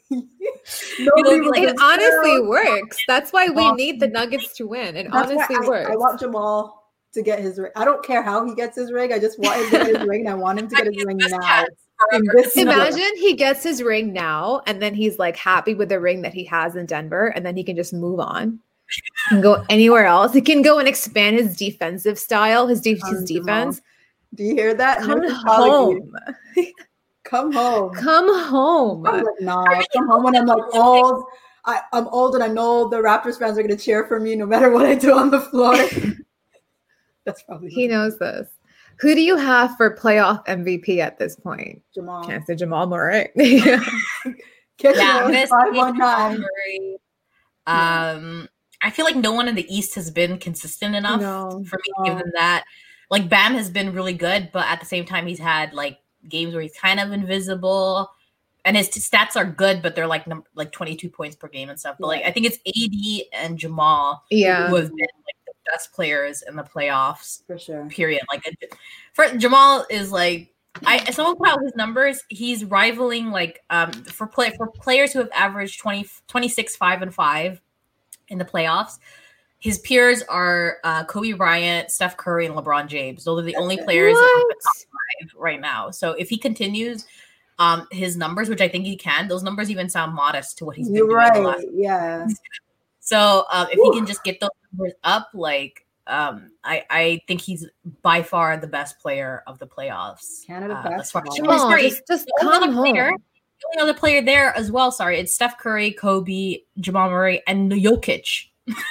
nobody be was like, It in honestly town. works. That's why we Well, need the Nuggets to win. It That's why honestly I, works. I want Jamal to get his ring. I don't care how he gets his ring. I just want him to get his ring, and I want him to get his ring best now. chance In forever. this year. Imagine he gets his ring now, and then he's like happy with the ring that he has in Denver, and then he can just move on and go anywhere else. He can go and expand his defensive style, his, de- his Um, defense. Do you hear that? Come Nurse is calling you. home. Come home. Come home. I'm like, nah, come home when I'm like old. I, I'm old and I know the Raptors fans are gonna cheer for me no matter what I do on the floor. That's probably He knows this. Who do you have for playoff M V P at this point? Jamal. Can't say Jamal Murray. Kitchener, Yeah, I'm gonna say five one Jamal nine. Murray. Um, I feel like no one in the East has been consistent enough No, for me to give no. them that. Like Bam has been really good, but at the same time, he's had like games where he's kind of invisible, and his t- stats are good, but they're like num- like twenty-two points per game and stuff. But like I think it's A D and Jamal Yeah. who have been like the best players in the playoffs. For sure. Period. Like it- for Jamal is like. I someone put out his numbers. He's rivaling like um for play for players who have averaged twenty, twenty-six, five and five in the playoffs. His peers are uh, Kobe Bryant, Steph Curry, and LeBron James. Those are the only players in the What? top five right now. So if he continues um his numbers, which I think he can, those numbers even sound modest to what he's been You're doing the right. last. Yeah. So um, if Whew. he can just get those numbers up, like um, I I think he's by far the best player of the playoffs. Canada uh, as far as- basketball. Jamal, sorry, just, just the only come other player- home. the only other player there as well. Sorry, it's Steph Curry, Kobe, Jamal Murray, and Jokic.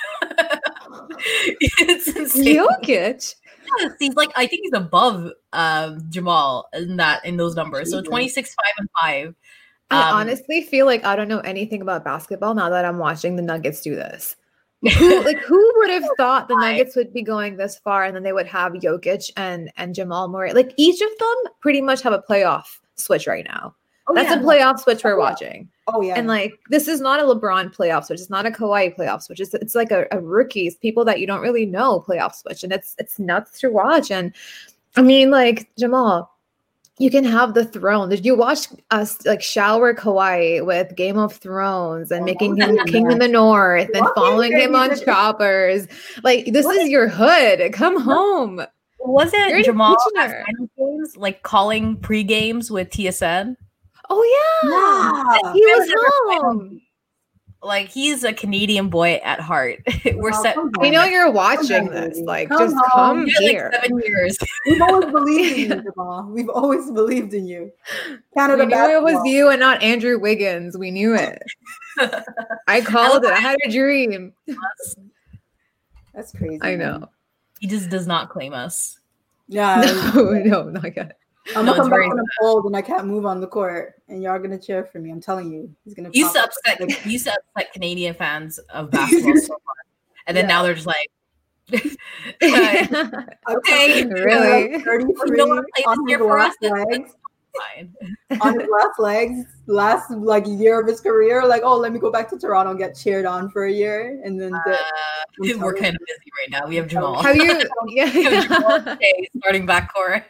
It's insane. Jokic. Yes, he's like I think he's above um, Jamal in that in those numbers. So Jesus. twenty-six, five, and five. I Um, honestly feel like I don't know anything about basketball now that I'm watching the Nuggets do this. Who like who would have thought the Why? Nuggets would be going this far and then they would have Jokic and and Jamal Murray? Like each of them pretty much have a playoff switch right now. Oh, That's yeah. a playoff switch we're Oh, yeah. watching. Oh yeah. And like this is not a LeBron playoff switch. It's not a Kawhi playoff switch. It's, it's like a, a rookies, people that you don't really know playoff switch. And it's it's nuts to watch. And I mean, like Jamal, you can have the throne. Did you watch us like shower Kawhi with Game of Thrones and Oh, making that him was king in the north and What? following him on What? choppers? Like this What? is your hood. Come home. was You're it in Jamal Kitchener. at final games like calling pre games with T S N? Oh yeah. yeah. He was Never home. Like he's a Canadian boy at heart. We're Wow, set. come We on. know you're watching on, this. baby. Like Come just home. come It's been here. like seven years. We've always believed in you, Jamal. We've always believed in you. Canada We knew it was basketball. you and not Andrew Wiggins. We knew it. I called it. I had a dream. That's crazy. I man. know. He just does not claim us. Yeah. No, no, not yet. I'm No, gonna it's come back very when I'm old and I can't move on the court, and y'all gonna cheer for me. I'm telling you, he's gonna. He used to pop up upset. like- He used to upset Canadian fans of basketball so much, and then Yeah. now they're just like, Okay, really? thirty-three no one played on this his year for us. last legs. Fine. On his last legs, last like year of his career, like, oh, let me go back to Toronto and get cheered on for a year, and then the, Uh, we're kind of busy right now. We have Jamal. Have you? We have Jamal Yeah. today, starting backcourt.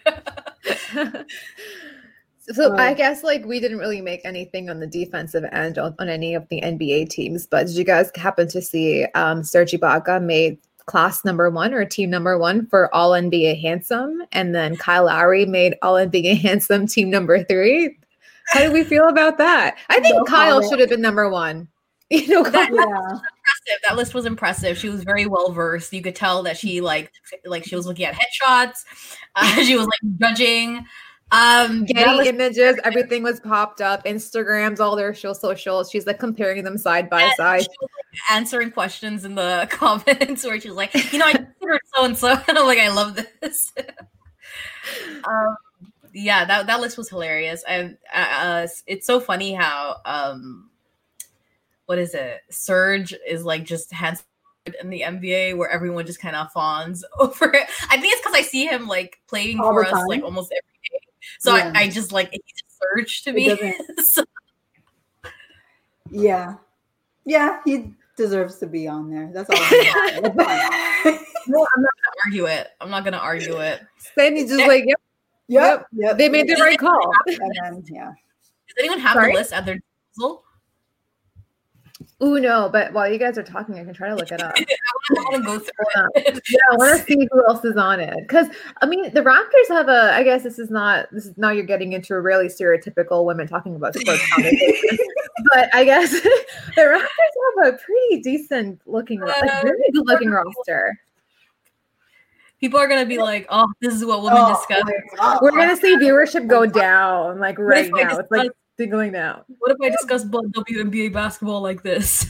So Um, I guess like we didn't really make anything on the defensive end on, on any of the N B A teams, but did you guys happen to see um, Serge Ibaka made class number one or team number one for All N B A Handsome, and then Kyle Lowry made All N B A Handsome team number three? How do we feel about that? I think No Kyle comment. should have been number one. You know, That- Kyle- yeah, Impressive. That list was impressive. She was very well versed. You could tell that she like like she was looking at headshots. Uh, she was like judging. Um, that Getty list- images, everything was popped up. Instagrams, all their show socials. She's like comparing them side by and side. she was like, answering questions in the comments where she was like, you know, I considered so and so, and I'm like, I love this. um, yeah, that that list was hilarious, and uh, it's so funny how um, what is it? Surge is like just hands in the N B A where everyone just kind of fawns over it. I think it's because I see him like playing All for the us time. like almost every day, so Yeah. I, I just like it just Surge to It me. doesn't- So- yeah, yeah. He deserves to be on there. That's all. I'm no, I'm not gonna argue it. I'm not gonna argue it. Sandy's just like, yep, Yep, yep. they made the right call. And then, yeah. Does anyone have Sorry? the list at their disposal? Ooh, no, but while you guys are talking, I can try to look it up. I want to go through it. Yeah, I want to see who else is on it. Because, I mean, the Raptors have a, I guess this is not, this is now you're getting into a really stereotypical women talking about sports conversation. But I guess the Raptors have a pretty decent looking, like, really good looking roster. People are gonna be like, "Oh, this is what women Oh, discuss." my God. We're going to see viewership go down, like, right if I now. It's like discuss- singling down. What if I discuss W N B A basketball like this?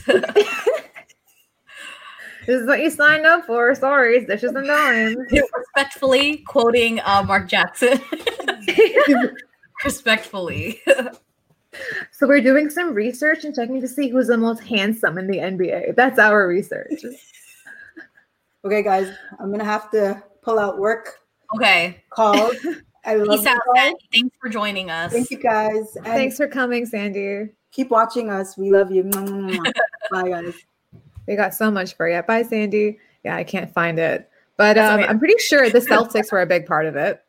This is what you signed up for. Sorry, it's dishes and dimes. Respectfully quoting uh, Mark Jackson. Respectfully. So we're doing some research and checking to see who's the most handsome in the N B A. That's our research. Okay, guys, I'm gonna have to pull out work Okay. calls. I love Peace you out, guys. Sandy. Thanks for joining us. Thank you, guys, and Thanks for coming, Sandy. keep watching us. We love you. Mwah, mwah, mwah. Bye, guys. We got so much for you. Bye, Sandy. Yeah, I can't find it. But That's um, okay. I'm pretty sure the Celtics were a big part of it.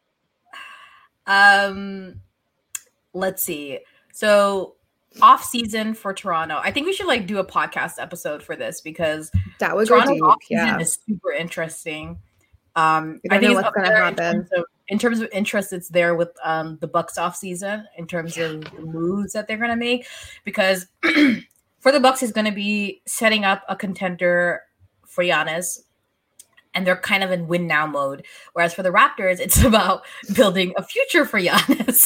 Um, let's see. So off season for Toronto. I think we should like do a podcast episode for this because That would go Toronto's deep. off season Yeah. is super interesting. Um, We I don't think know it's what's up gonna there in happen. terms of in terms of interest. It's there with um the Bucks off season in terms of the moves that they're gonna make because for the Bucks is gonna be setting up a contender for Giannis. And they're kind of in win now mode. Whereas for the Raptors, it's about building a future for Giannis.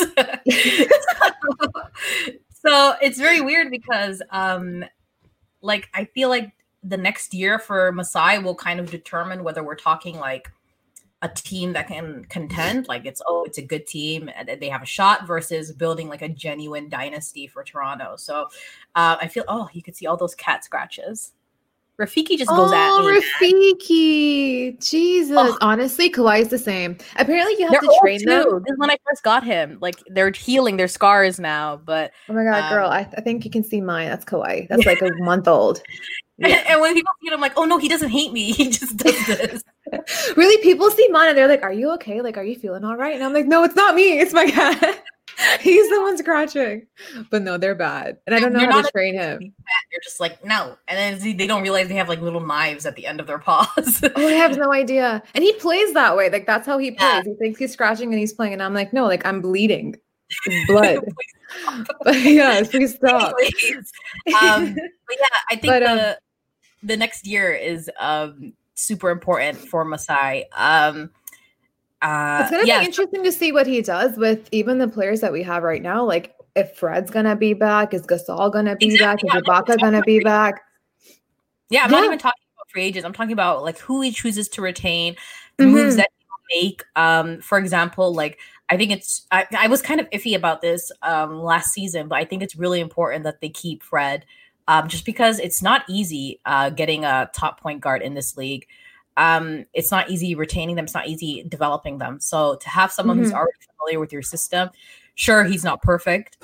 So it's very weird because, um, like, I feel like the next year for Masai will kind of determine whether we're talking like a team that can contend, like it's oh, it's a good team and they have a shot, versus building like a genuine dynasty for Toronto. So uh, I feel oh, you could see all those cat scratches. Rafiki just goes at Oh, me. Rafiki. Jesus. Oh. Honestly, Kawhi's the same. Apparently, you have They're to old train too. them. This is when I first got him. Like they're healing their scars now, but Oh my God, Um, girl. I, I think you can see mine. That's Kawhi. That's like a month old. and, and when people see it, I'm like, oh no, he doesn't hate me. He just does this. Really, people see mine and they're like, "Are you okay? Like, are you feeling all right?" And I'm like, "No, it's not me. It's my cat. He's the one scratching." But no, they're bad, and I don't know You're how not to a- train him. They're just like no, and then see- they don't realize they have like little knives at the end of their paws. Oh, I have no idea. And he plays that way. Like that's how he plays. Yeah. He thinks he's scratching and he's playing, and I'm like, "No, like I'm bleeding. It's blood." But yeah, please stop. Anyways, um, but yeah, I think But, um, the the next year is um super important for Masai. Um, uh, It's gonna yeah, be interesting to see what he does with even the players that we have right now. Like if Fred's gonna be back, is Gasol gonna be Exactly. back? Is Ibaka gonna be back? yeah. I'm not Yeah. even talking about free agents. I'm talking about like who he chooses to retain, the moves Mhm. that he will make. Um, for example, like I think it's I, I was kind of iffy about this um last season, but I think it's really important that they keep Fred. Um, just because it's not easy uh, getting a top point guard in this league. um, it's not easy retaining them. It's not easy developing them. So to have someone mm-hmm. who's already familiar with your system, sure, he's not perfect,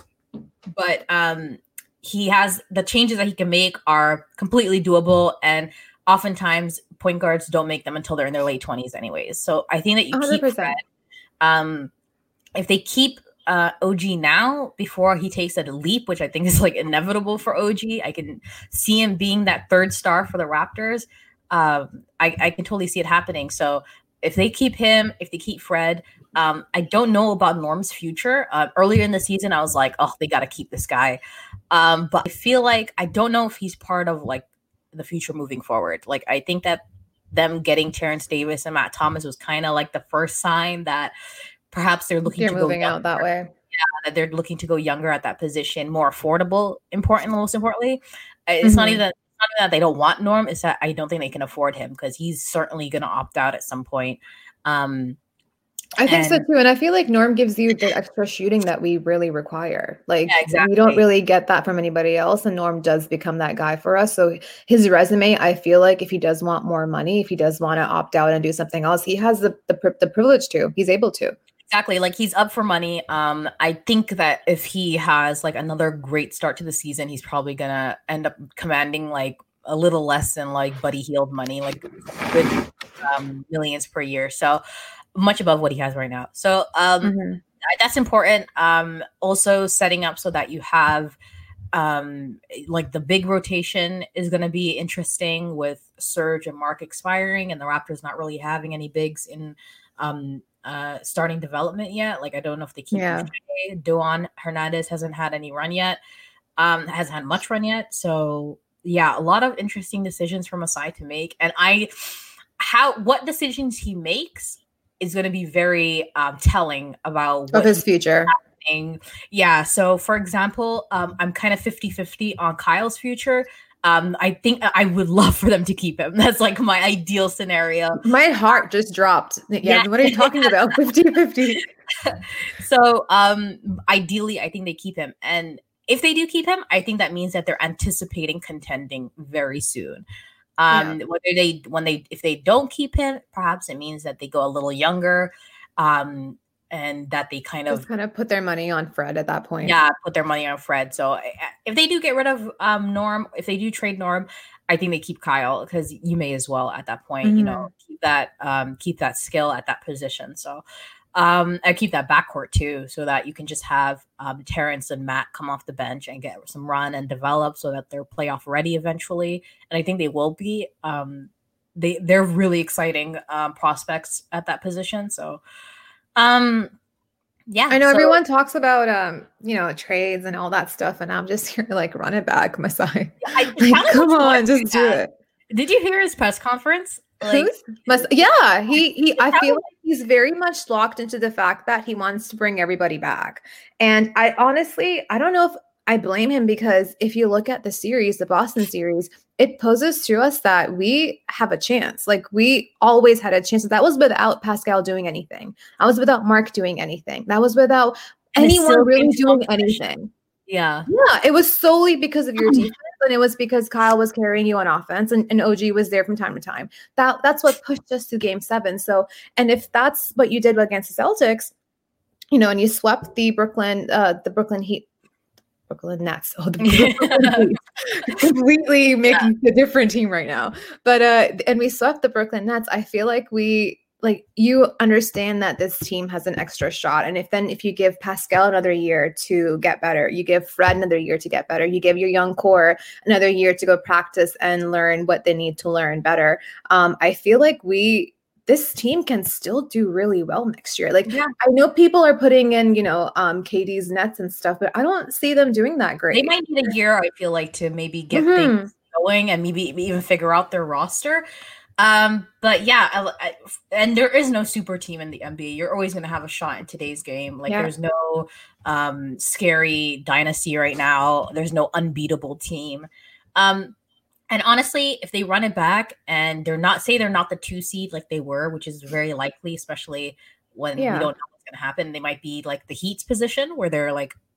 but um, he has the changes that he can make are completely doable. And oftentimes point guards don't make them until they're in their late twenties anyways. So I think that you one hundred percent. keep Fred, um, if they keep uh, O G now before he takes a leap, which I think is like inevitable for O G, I can see him being that third star for the Raptors. Um, I, I can totally see it happening. So if they keep him, if they keep Fred, um, I don't know about Norm's future. Uh, earlier in the season, I was like, oh, they got to keep this guy. Um, but I feel like I don't know if he's part of like the future moving forward. Like, I think that them getting Terrence Davis and Matt Thomas was kind of like the first sign that perhaps they're looking You're to moving go out that way. Yeah, that they're looking to go younger at that position, more affordable, important, most importantly. It's Mm-hmm. not even not that they don't want Norm, it's that I don't think they can afford him because he's certainly going to opt out at some point. Um, I think and, so too. And I feel like Norm gives you the extra shooting that we really require. Like yeah, exactly. we don't really get that from anybody else. And Norm does become that guy for us. So his resume, I feel like if he does want more money, if he does want to opt out and do something else, he has the, the, the privilege to, he's able to. Exactly. Like he's up for money. Um, I think that if he has like another great start to the season, he's probably going to end up commanding like a little less than like Buddy Hield money, like good um, millions per year. So much above what he has right now. So um, mm-hmm. that's important. Um, also setting up so that you have um, like the big rotation is going to be interesting with Serge and Mark expiring and the Raptors not really having any bigs in um, uh, starting development yet. Like, I don't know if they keep yeah. Duan Hernandez hasn't had any run yet, um, hasn't had much run yet. So yeah, a lot of interesting decisions from Masai to make. And I, how, what decisions he makes is going to be very um, telling about what of his future. Happening. Yeah. So for example, um, I'm kind of fifty-fifty on Kyle's future. Um, I think I would love for them to keep him. That's like my ideal scenario. My heart just dropped. Yeah. yeah. What are you talking about? fifty-fifty. So um, ideally, I think they keep him. And if they do keep him, I think that means that they're anticipating contending very soon. Um, yeah. Whether they, when they, if they don't keep him, perhaps it means that they go a little younger, um, and that they kind Just of kind of put their money on Fred at that point. Yeah, put their money on Fred. So if they do get rid of um, Norm, if they do trade Norm, I think they keep Kyle because you may as well at that point, mm-hmm. you know, keep that um, keep that skill at that position. So um, I keep that backcourt too, so that you can just have um, Terrence and Matt come off the bench and get some run and develop, so that they're playoff ready eventually. And I think they will be. Um, they they're really exciting um, prospects at that position. So. Um, yeah, I know so, everyone talks about, um, you know, trades and all that stuff. And I'm just here to like run it back, Masai. I, like, come on, just do that. it. Did you hear his press conference? Like, Mas- yeah, he, he, I feel like he's very much locked into the fact that he wants to bring everybody back. And I honestly, I don't know if I blame him, because if you look at the series, the Boston series, it poses to us that we have a chance. Like, we always had a chance. That was without Pascal doing anything. That was without Mark doing anything. That was without and anyone really doing anything. Yeah. Yeah. It was solely because of your defense, and it was because Kyle was carrying you on offense, and, and O G was there from time to time. That That's what pushed us to game seven. So, and if that's what you did against the Celtics, you know, and you swept the Brooklyn, uh, the Brooklyn Heat, Brooklyn Nets. Oh, the Brooklyn Nets. Completely making yeah. a different team right now. But uh, and we swept the Brooklyn Nets. I feel like we like you understand that this team has an extra shot. And if then if you give Pascal another year to get better, you give Fred another year to get better, you give your young core another year to go practice and learn what they need to learn better. Um, I feel like we. This team can still do really well next year. Like, yeah. I know people are putting in, you know, um, K D's nets and stuff, but I don't see them doing that great. They might need a year, I feel like, to maybe get mm-hmm. things going and maybe even figure out their roster. Um, but yeah, I, I, and there is no super team in the N B A. You're always going to have a shot in today's game. Like, yeah. there's no um, scary dynasty right now. There's no unbeatable team. Um, And honestly, if they run it back and they're not, say they're not the two seed like they were, which is very likely, especially when yeah. we don't know what's going to happen, they might be like the Heat's position where they're like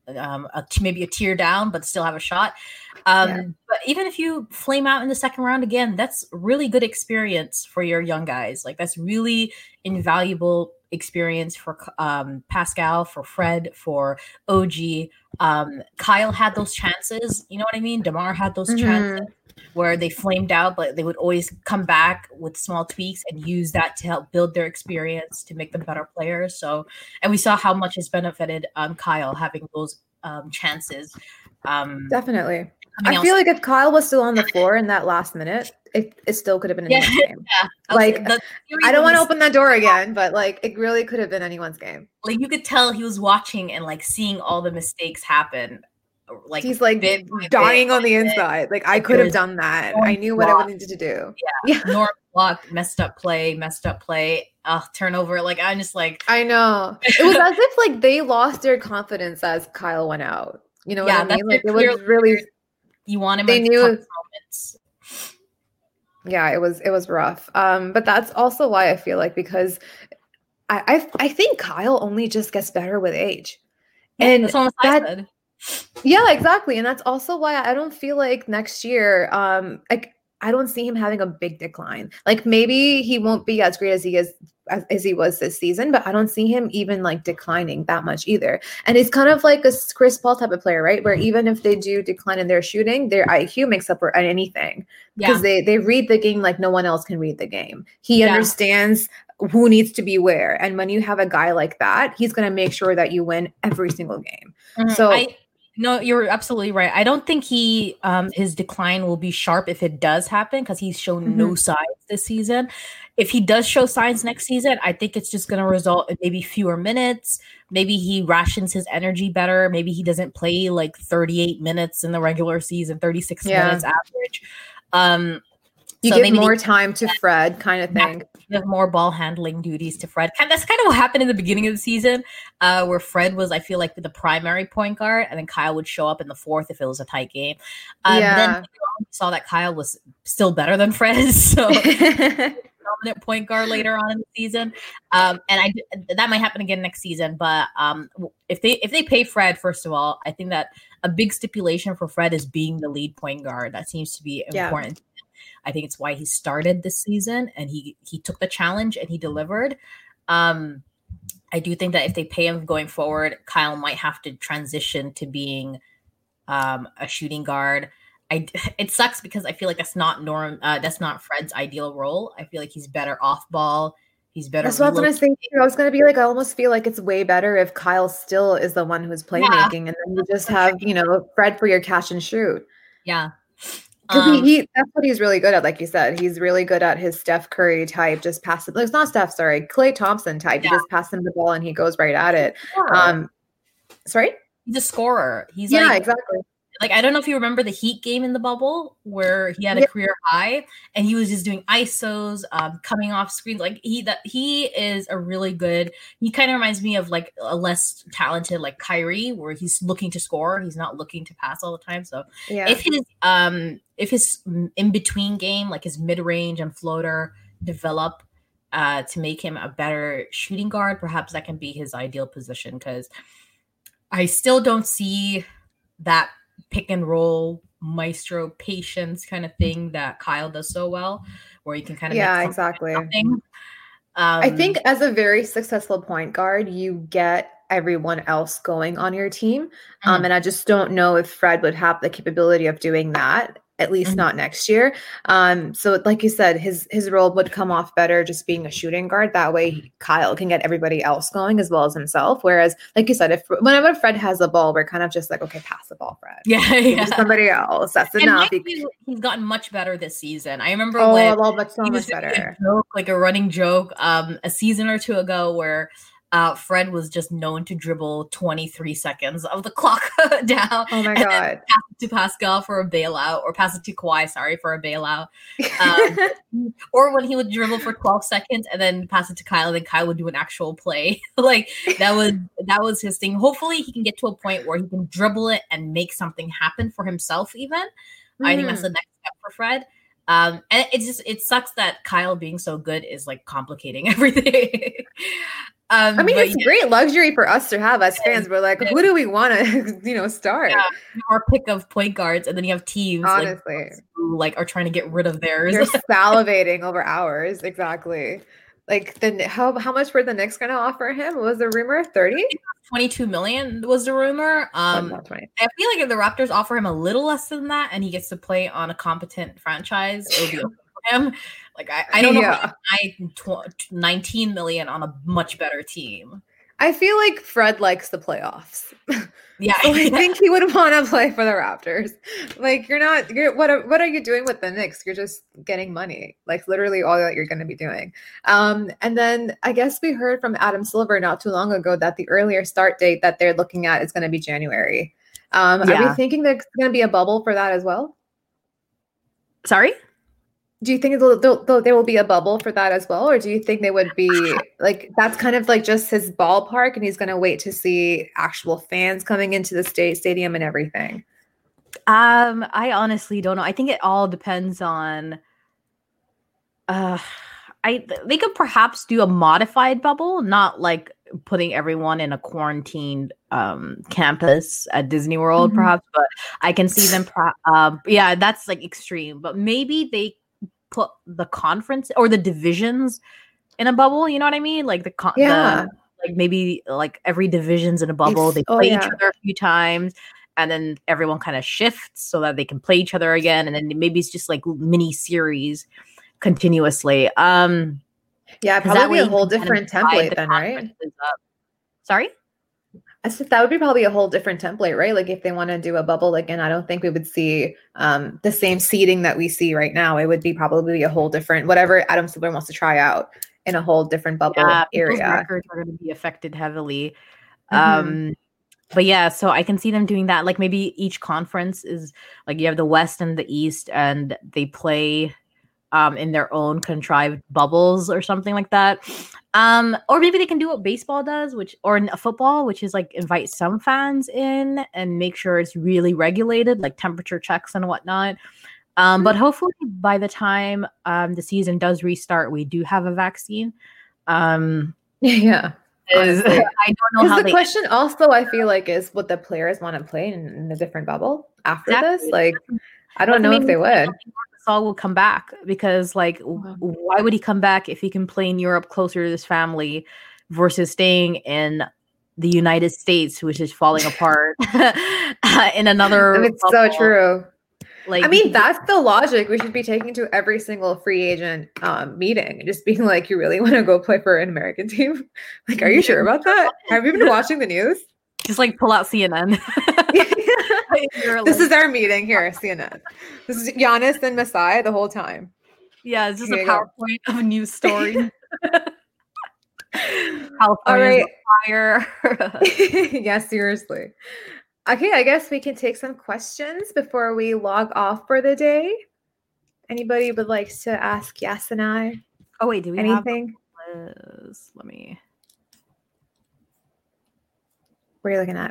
um, a, maybe a tier down, but still have a shot. Um, yeah. But even if you flame out in the second round again, that's really good experience for your young guys. Like that's really invaluable experience for um, Pascal, for Fred, for O G. Um, Kyle had those chances. You know what I mean? DeMar had those mm-hmm. chances where they flamed out, but they would always come back with small tweaks and use that to help build their experience to make them better players. So, and we saw how much has benefited um, Kyle having those um, chances. Um, Definitely. I else. feel like if Kyle was still on the floor in that last minute, it, it still could have been anyone's yeah, game. Yeah. Like, the, I don't want to open that door again, but like, it really could have been anyone's game. Like, you could tell he was watching and like seeing all the mistakes happen. Like he's like bit dying bit, on the inside. Like, I could have done that. I knew what block. I needed to do. Yeah. yeah. Norm block, messed up play, messed up play, uh, turnover. Like, I'm just like, I know. It was as if like they lost their confidence as Kyle went out. You know yeah, what I mean? Like, it was really. You want him. They knew. Moments. Yeah, it was it was rough. Um, but that's also why I feel like because I I, I think Kyle only just gets better with age, yeah, and that's almost that, I said. Yeah, exactly, and that's also why I don't feel like next year. Um, like I don't see him having a big decline. Like maybe he won't be as great as he is as, as he was this season, but I don't see him even like declining that much either. And it's kind of like a Chris Paul type of player, right? Where even if they do decline in their shooting, their I Q makes up for anything because yeah. they they read the game like no one else can read the game. He yeah. understands who needs to be where, and when you have a guy like that, he's going to make sure that you win every single game. Mm-hmm. So. I- No, you're absolutely right. I don't think he um, his decline will be sharp if it does happen because he's shown mm-hmm. no signs this season. If he does show signs next season, I think it's just going to result in maybe fewer minutes. Maybe he rations his energy better. Maybe he doesn't play like thirty-eight minutes in the regular season, thirty-six yeah. minutes average. Um, you so give more they- time to Fred kind of thing. Give more ball handling duties to Fred. That's kind of what happened in the beginning of the season, uh, where Fred was, I feel like, the primary point guard, and then Kyle would show up in the fourth if it was a tight game. Um, yeah. Then we saw that Kyle was still better than Fred, so dominant point guard later on in the season. Um, and I that might happen again next season. But um, if they if they pay Fred, first of all, I think that a big stipulation for Fred is being the lead point guard. That seems to be important. Yeah. I think it's why he started this season, and he he took the challenge and he delivered. Um, I do think that if they pay him going forward, Kyle might have to transition to being um, a shooting guard. I it sucks because I feel like that's not Norm. Uh, that's not Fred's ideal role. I feel like he's better off ball. He's better. That's what I was going to say. I was going to be like, I almost feel like it's way better if Kyle still is the one who's playmaking, yeah. and then you just have you know Fred for your catch and shoot. Yeah. Because um, he, he, that's what he's really good at. Like you said, he's really good at his Steph Curry type, just pass it. It's not Steph, sorry, Klay Thompson type. Yeah. You just pass him the ball and he goes right at it. Um, sorry? He's a scorer. He's yeah, like, exactly. Like, I don't know if you remember the Heat game in the bubble where he had a yeah. career high and he was just doing I S Os, um, coming off screen. Like he, that he is a really good, he kind of reminds me of like a less talented, like Kyrie, where he's looking to score. He's not looking to pass all the time. So yeah. if his, um, if his in between game, like his mid range and floater develop, uh, to make him a better shooting guard, perhaps that can be his ideal position. Cause I still don't see that pick and roll maestro patience kind of thing that Kyle does so well, where you can kind of yeah exactly um, I think as a very successful point guard you get everyone else going on your team um mm-hmm. and I just don't know if Fred would have the capability of doing that, at least mm-hmm. not next year. Um, so like you said, his his role would come off better just being a shooting guard. That way Kyle can get everybody else going as well as himself. Whereas, like you said, if whenever Fred has the ball, we're kind of just like, okay, pass the ball, Fred. Yeah, yeah. Somebody else. That's and enough. He's, he's gotten much better this season. I remember oh, when well, but so much better. A joke, like a running joke, um, a season or two ago where Uh, Fred was just known to dribble twenty-three seconds of the clock down. Oh my god! Pass it to Pascal for a bailout, or pass it to Kawhi, sorry, for a bailout. Um, or when he would dribble for twelve seconds and then pass it to Kyle, and then Kyle would do an actual play. Like that was that was his thing. Hopefully, he can get to a point where he can dribble it and make something happen for himself. Even mm. I think that's the next step for Fred. Um, and it just it sucks that Kyle being so good is like complicating everything. Um, I mean, it's yeah. great luxury for us to have as fans. We're like, who do we want to, you know, start? Yeah, our pick of point guards, and then you have teams honestly like, who like are trying to get rid of theirs. They're salivating over ours. Exactly. Like the how how much were the Knicks going to offer him? What was the rumor? thirty? twenty-two million was the rumor. Um, oh, twenty. I feel like if the Raptors offer him a little less than that, and he gets to play on a competent franchise, it would be okay for him. Like I, I don't know, yeah. I tw- nineteen million on a much better team. I feel like Fred likes the playoffs. Yeah, so I think he would want to play for the Raptors. Like you're not. You're, what are, what are you doing with the Knicks? You're just getting money. Like literally all that you're going to be doing. Um, and then I guess we heard from Adam Silver not too long ago that the earlier start date that they're looking at is going to be January. Um, yeah. Are we thinking there's going to be a bubble for that as well? Sorry. Do you think they'll, they'll, they'll, there will be a bubble for that as well? Or do you think they would be like, that's kind of like just his ballpark and he's going to wait to see actual fans coming into the state stadium and everything? Um, I honestly don't know. I think it all depends on, uh, I, they could perhaps do a modified bubble, not like putting everyone in a quarantined um, campus at Disney World, mm-hmm. perhaps, but I can see them. Pro- uh, yeah, that's like extreme, but maybe they put the conference or the divisions in a bubble. You know what I mean? Like the, con- yeah. the like maybe like every division's in a bubble. They play oh, yeah. each other a few times, and then everyone kind of shifts so that they can play each other again. And then maybe it's just like mini series continuously. Um, yeah, probably a whole different template then, right? Up. Sorry? I said that would be probably a whole different template, right? Like if they want to do a bubble again, I don't think we would see um, the same seating that we see right now. It would be probably a whole different, whatever Adam Silver wants to try out in a whole different bubble yeah, area. Records are going to be affected heavily. Mm-hmm. Um, but yeah, so I can see them doing that. Like maybe each conference is like you have the West and the East and they play um, in their own contrived bubbles or something like that. Um, or maybe they can do what baseball does, which or in football, which is like invite some fans in and make sure it's really regulated, like temperature checks and whatnot. Um, but hopefully by the time um, the season does restart, we do have a vaccine. Um, yeah. Is, I don't know how the they question also I feel like is would the players want to play in, in a different bubble after exactly. this? Like I don't know if they would. All will come back because like wow. why would he come back if he can play in Europe closer to his family versus staying in the United States, which is falling apart in another it's bubble. So true. Like I mean that's the logic we should be taking to every single free agent um, meeting and just being like, you really want to go play for an American team? Like, are you sure about that? Have you been watching the news? Just like pull out C N N. This is our meeting here, C N N. This is Giannis and Masai the whole time. Yeah, it's just here a PowerPoint go. Of a news story. California's All right. fire. Yeah, seriously. Okay, I guess we can take some questions before we log off for the day. Anybody would like to ask Yas and I? Oh wait, do we anything? Have Let me. What are you looking at?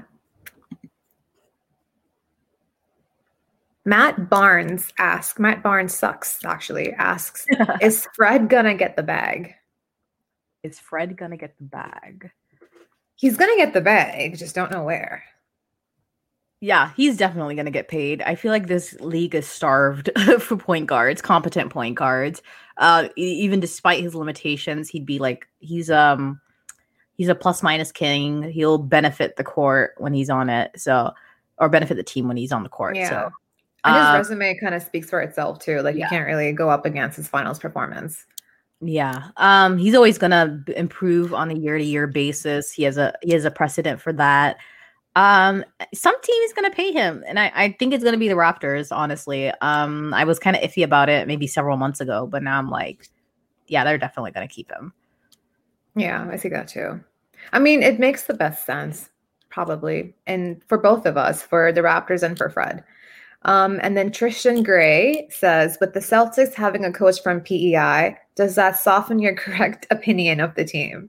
Matt Barnes asks, Matt Barnes sucks, actually, asks, is Fred gonna get the bag? Is Fred gonna get the bag? He's gonna get the bag, just don't know where. Yeah, he's definitely gonna get paid. I feel like this league is starved for point guards, competent point guards. Uh, even despite his limitations, he'd be like, he's um, he's a plus minus king. He'll benefit the court when he's on it, so or benefit the team when he's on the court. Yeah. So. And his uh, resume kind of speaks for itself too. Like yeah. you can't really go up against his finals performance. Yeah. Um, he's always gonna improve on a year-to-year basis. He has a he has a precedent for that. Um, some team is gonna pay him, and I, I think it's gonna be the Raptors, honestly. Um, I was kind of iffy about it maybe several months ago, but now I'm like, yeah, they're definitely gonna keep him. Yeah, I see that too. I mean, it makes the best sense, probably, and for both of us, for the Raptors and for Fred. Um, and then Tristan Gray says, with the Celtics having a coach from P E I, does that soften your correct opinion of the team?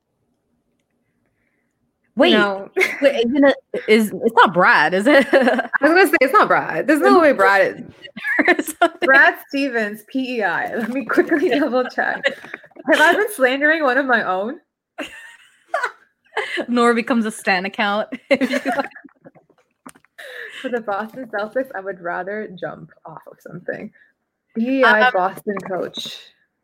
Wait, no. wait you know, is it's not Brad, is it? I was gonna say it's not Brad. There's no way Brad is. Brad Stevens, P E I. Let me quickly double check. Have I been slandering one of my own? Nor becomes a Stan account. For the Boston Celtics, I would rather jump off of something. B I um, Boston coach.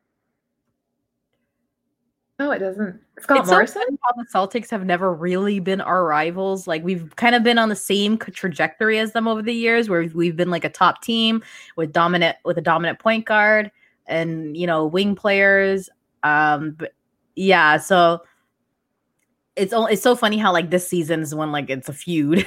No, it doesn't. Scott it's Morrison? So how the Celtics have never really been our rivals. Like, we've kind of been on the same trajectory as them over the years, where we've been like a top team with dominant with a dominant point guard and, you know, wing players. Um, but yeah, so it's it's so funny how like this season is when like it's a feud.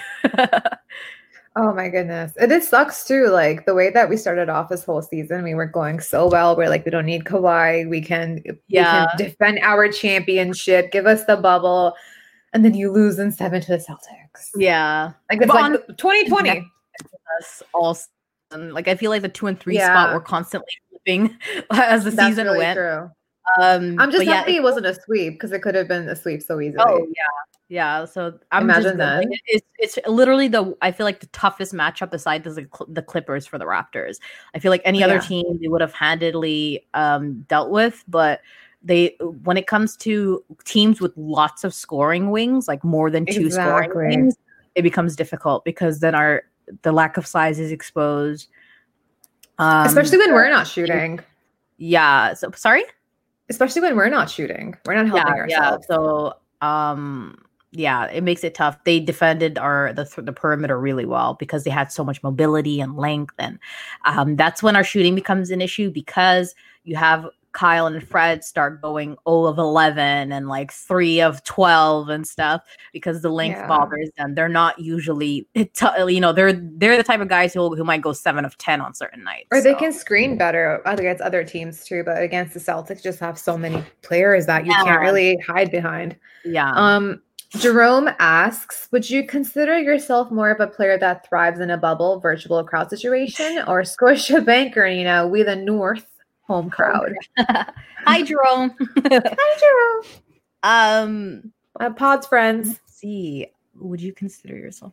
Oh my goodness. It just sucks too. Like the way that we started off this whole season, we were going so well. We're like, we don't need Kawhi. We can, yeah. we can defend our championship, give us the bubble. And then you lose in seven to the Celtics. Yeah. Like it's but like twenty twenty. Us all, like I feel like the two and three yeah. spot were constantly flipping as the That's season really went. True. Um, I'm just yeah, happy it, it wasn't a sweep because it could have been a sweep so easily. Oh yeah. Yeah, so I'm Imagine just that. Like, it's it's literally the I feel like the toughest matchup besides the the Clippers for the Raptors. I feel like any other yeah. team they would have handedly um, dealt with, but they when it comes to teams with lots of scoring wings, like more than two exactly. scoring wings, it becomes difficult because then our the lack of size is exposed. Um, Especially when we're not shooting. Yeah. So sorry. Especially when we're not shooting, we're not helping yeah, ourselves. Yeah. So. Um, Yeah, it makes it tough. They defended our the the perimeter really well because they had so much mobility and length, and um, that's when our shooting becomes an issue because you have Kyle and Fred start going zero of eleven and like three of twelve and stuff because the length yeah. bothers them. They're not usually, you know, they're they're the type of guys who who might go seven of ten on certain nights. Or they so. can screen better against other teams too, but against the Celtics, just have so many players that you yeah. can't really hide behind. Yeah. Um. Jerome asks, would you consider yourself more of a player that thrives in a bubble, virtual crowd situation, or Scotiabank or, you know, we the North home crowd? Hi, Jerome. Hi, Jerome. Um, uh, Pod's friends. Let's see. Would you consider yourself?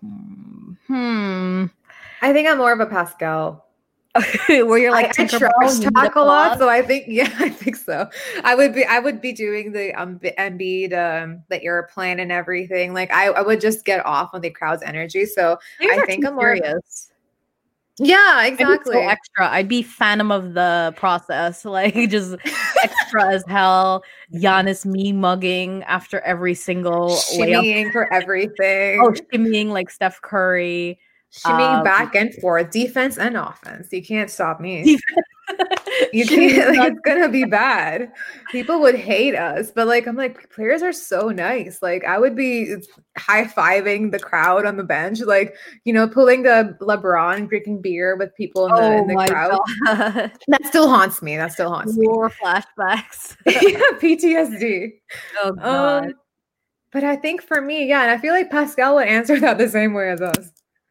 Hmm. I think I'm more of a Pascal. Where you're like I, I trash talk a lot, so I think yeah, I think so. I would be I would be doing the um Embiid, um the airplane and everything. Like I, I would just get off on the crowd's energy. So These I think I'm more serious. Yeah, exactly. So extra. I'd be phantom of the process, like just extra as hell. Giannis me mugging after every single shimmying layup. For everything. Oh, shimmying like Steph Curry. Shimmying um, back and forth, defense and offense. You can't stop me. You can't. Like, it's gonna be bad. People would hate us, but like I'm like, players are so nice. Like I would be high fiving the crowd on the bench, like you know, pulling the LeBron, drinking beer with people in the, oh in the my crowd. God. That still haunts me. That still haunts More me. flashbacks. Yeah, P T S D. Oh God. Um, but I think for me, yeah, and I feel like Pascal would answer that the same way as us.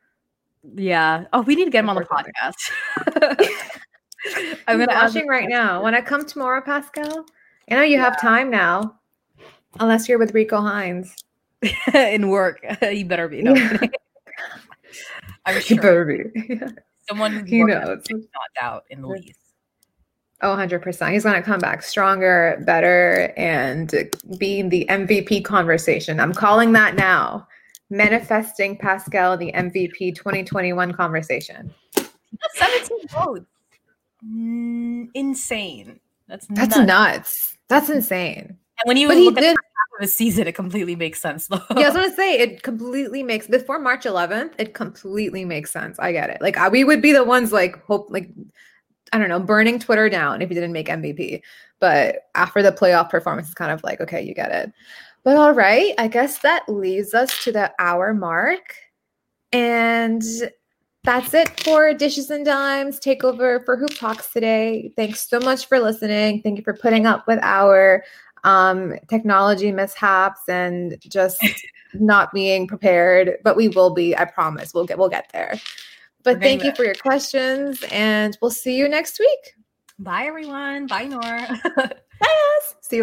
Yeah. Oh, we need to get him on the podcast. I'm gonna watching right now. When I come tomorrow, Pascal, I know you yeah. have time now, unless you're with Rico Hines in work. You better be. No, yeah. I'm sure. You better be. Yeah. Someone he knows. Not doubt in the least. Oh, one hundred percent. He's gonna come back stronger, better, and be in the M V P conversation. I'm calling that now. Manifesting Pascal the M V P twenty twenty-one conversation. That's seventeen votes. Mm, insane. That's that's nuts. nuts. That's insane. And when you but look he at did, the half of the season, it completely makes sense though. Yeah, I was gonna say it completely makes before March eleventh. It completely makes sense. I get it. Like I, we would be the ones like hope like I don't know burning Twitter down if he didn't make M V P. But after the playoff performance, it's kind of like okay, you get it. But all right, I guess that leaves us to the hour mark. And that's it for Dishes and Dimes takeover for Hoop Talks today. Thanks so much for listening. Thank you for putting up with our um, technology mishaps and just not being prepared. But we will be, I promise. We'll get we'll get there. But thank you for your questions, and we'll see you next week. Bye, everyone. Bye, Nora. Bye, guys. See you.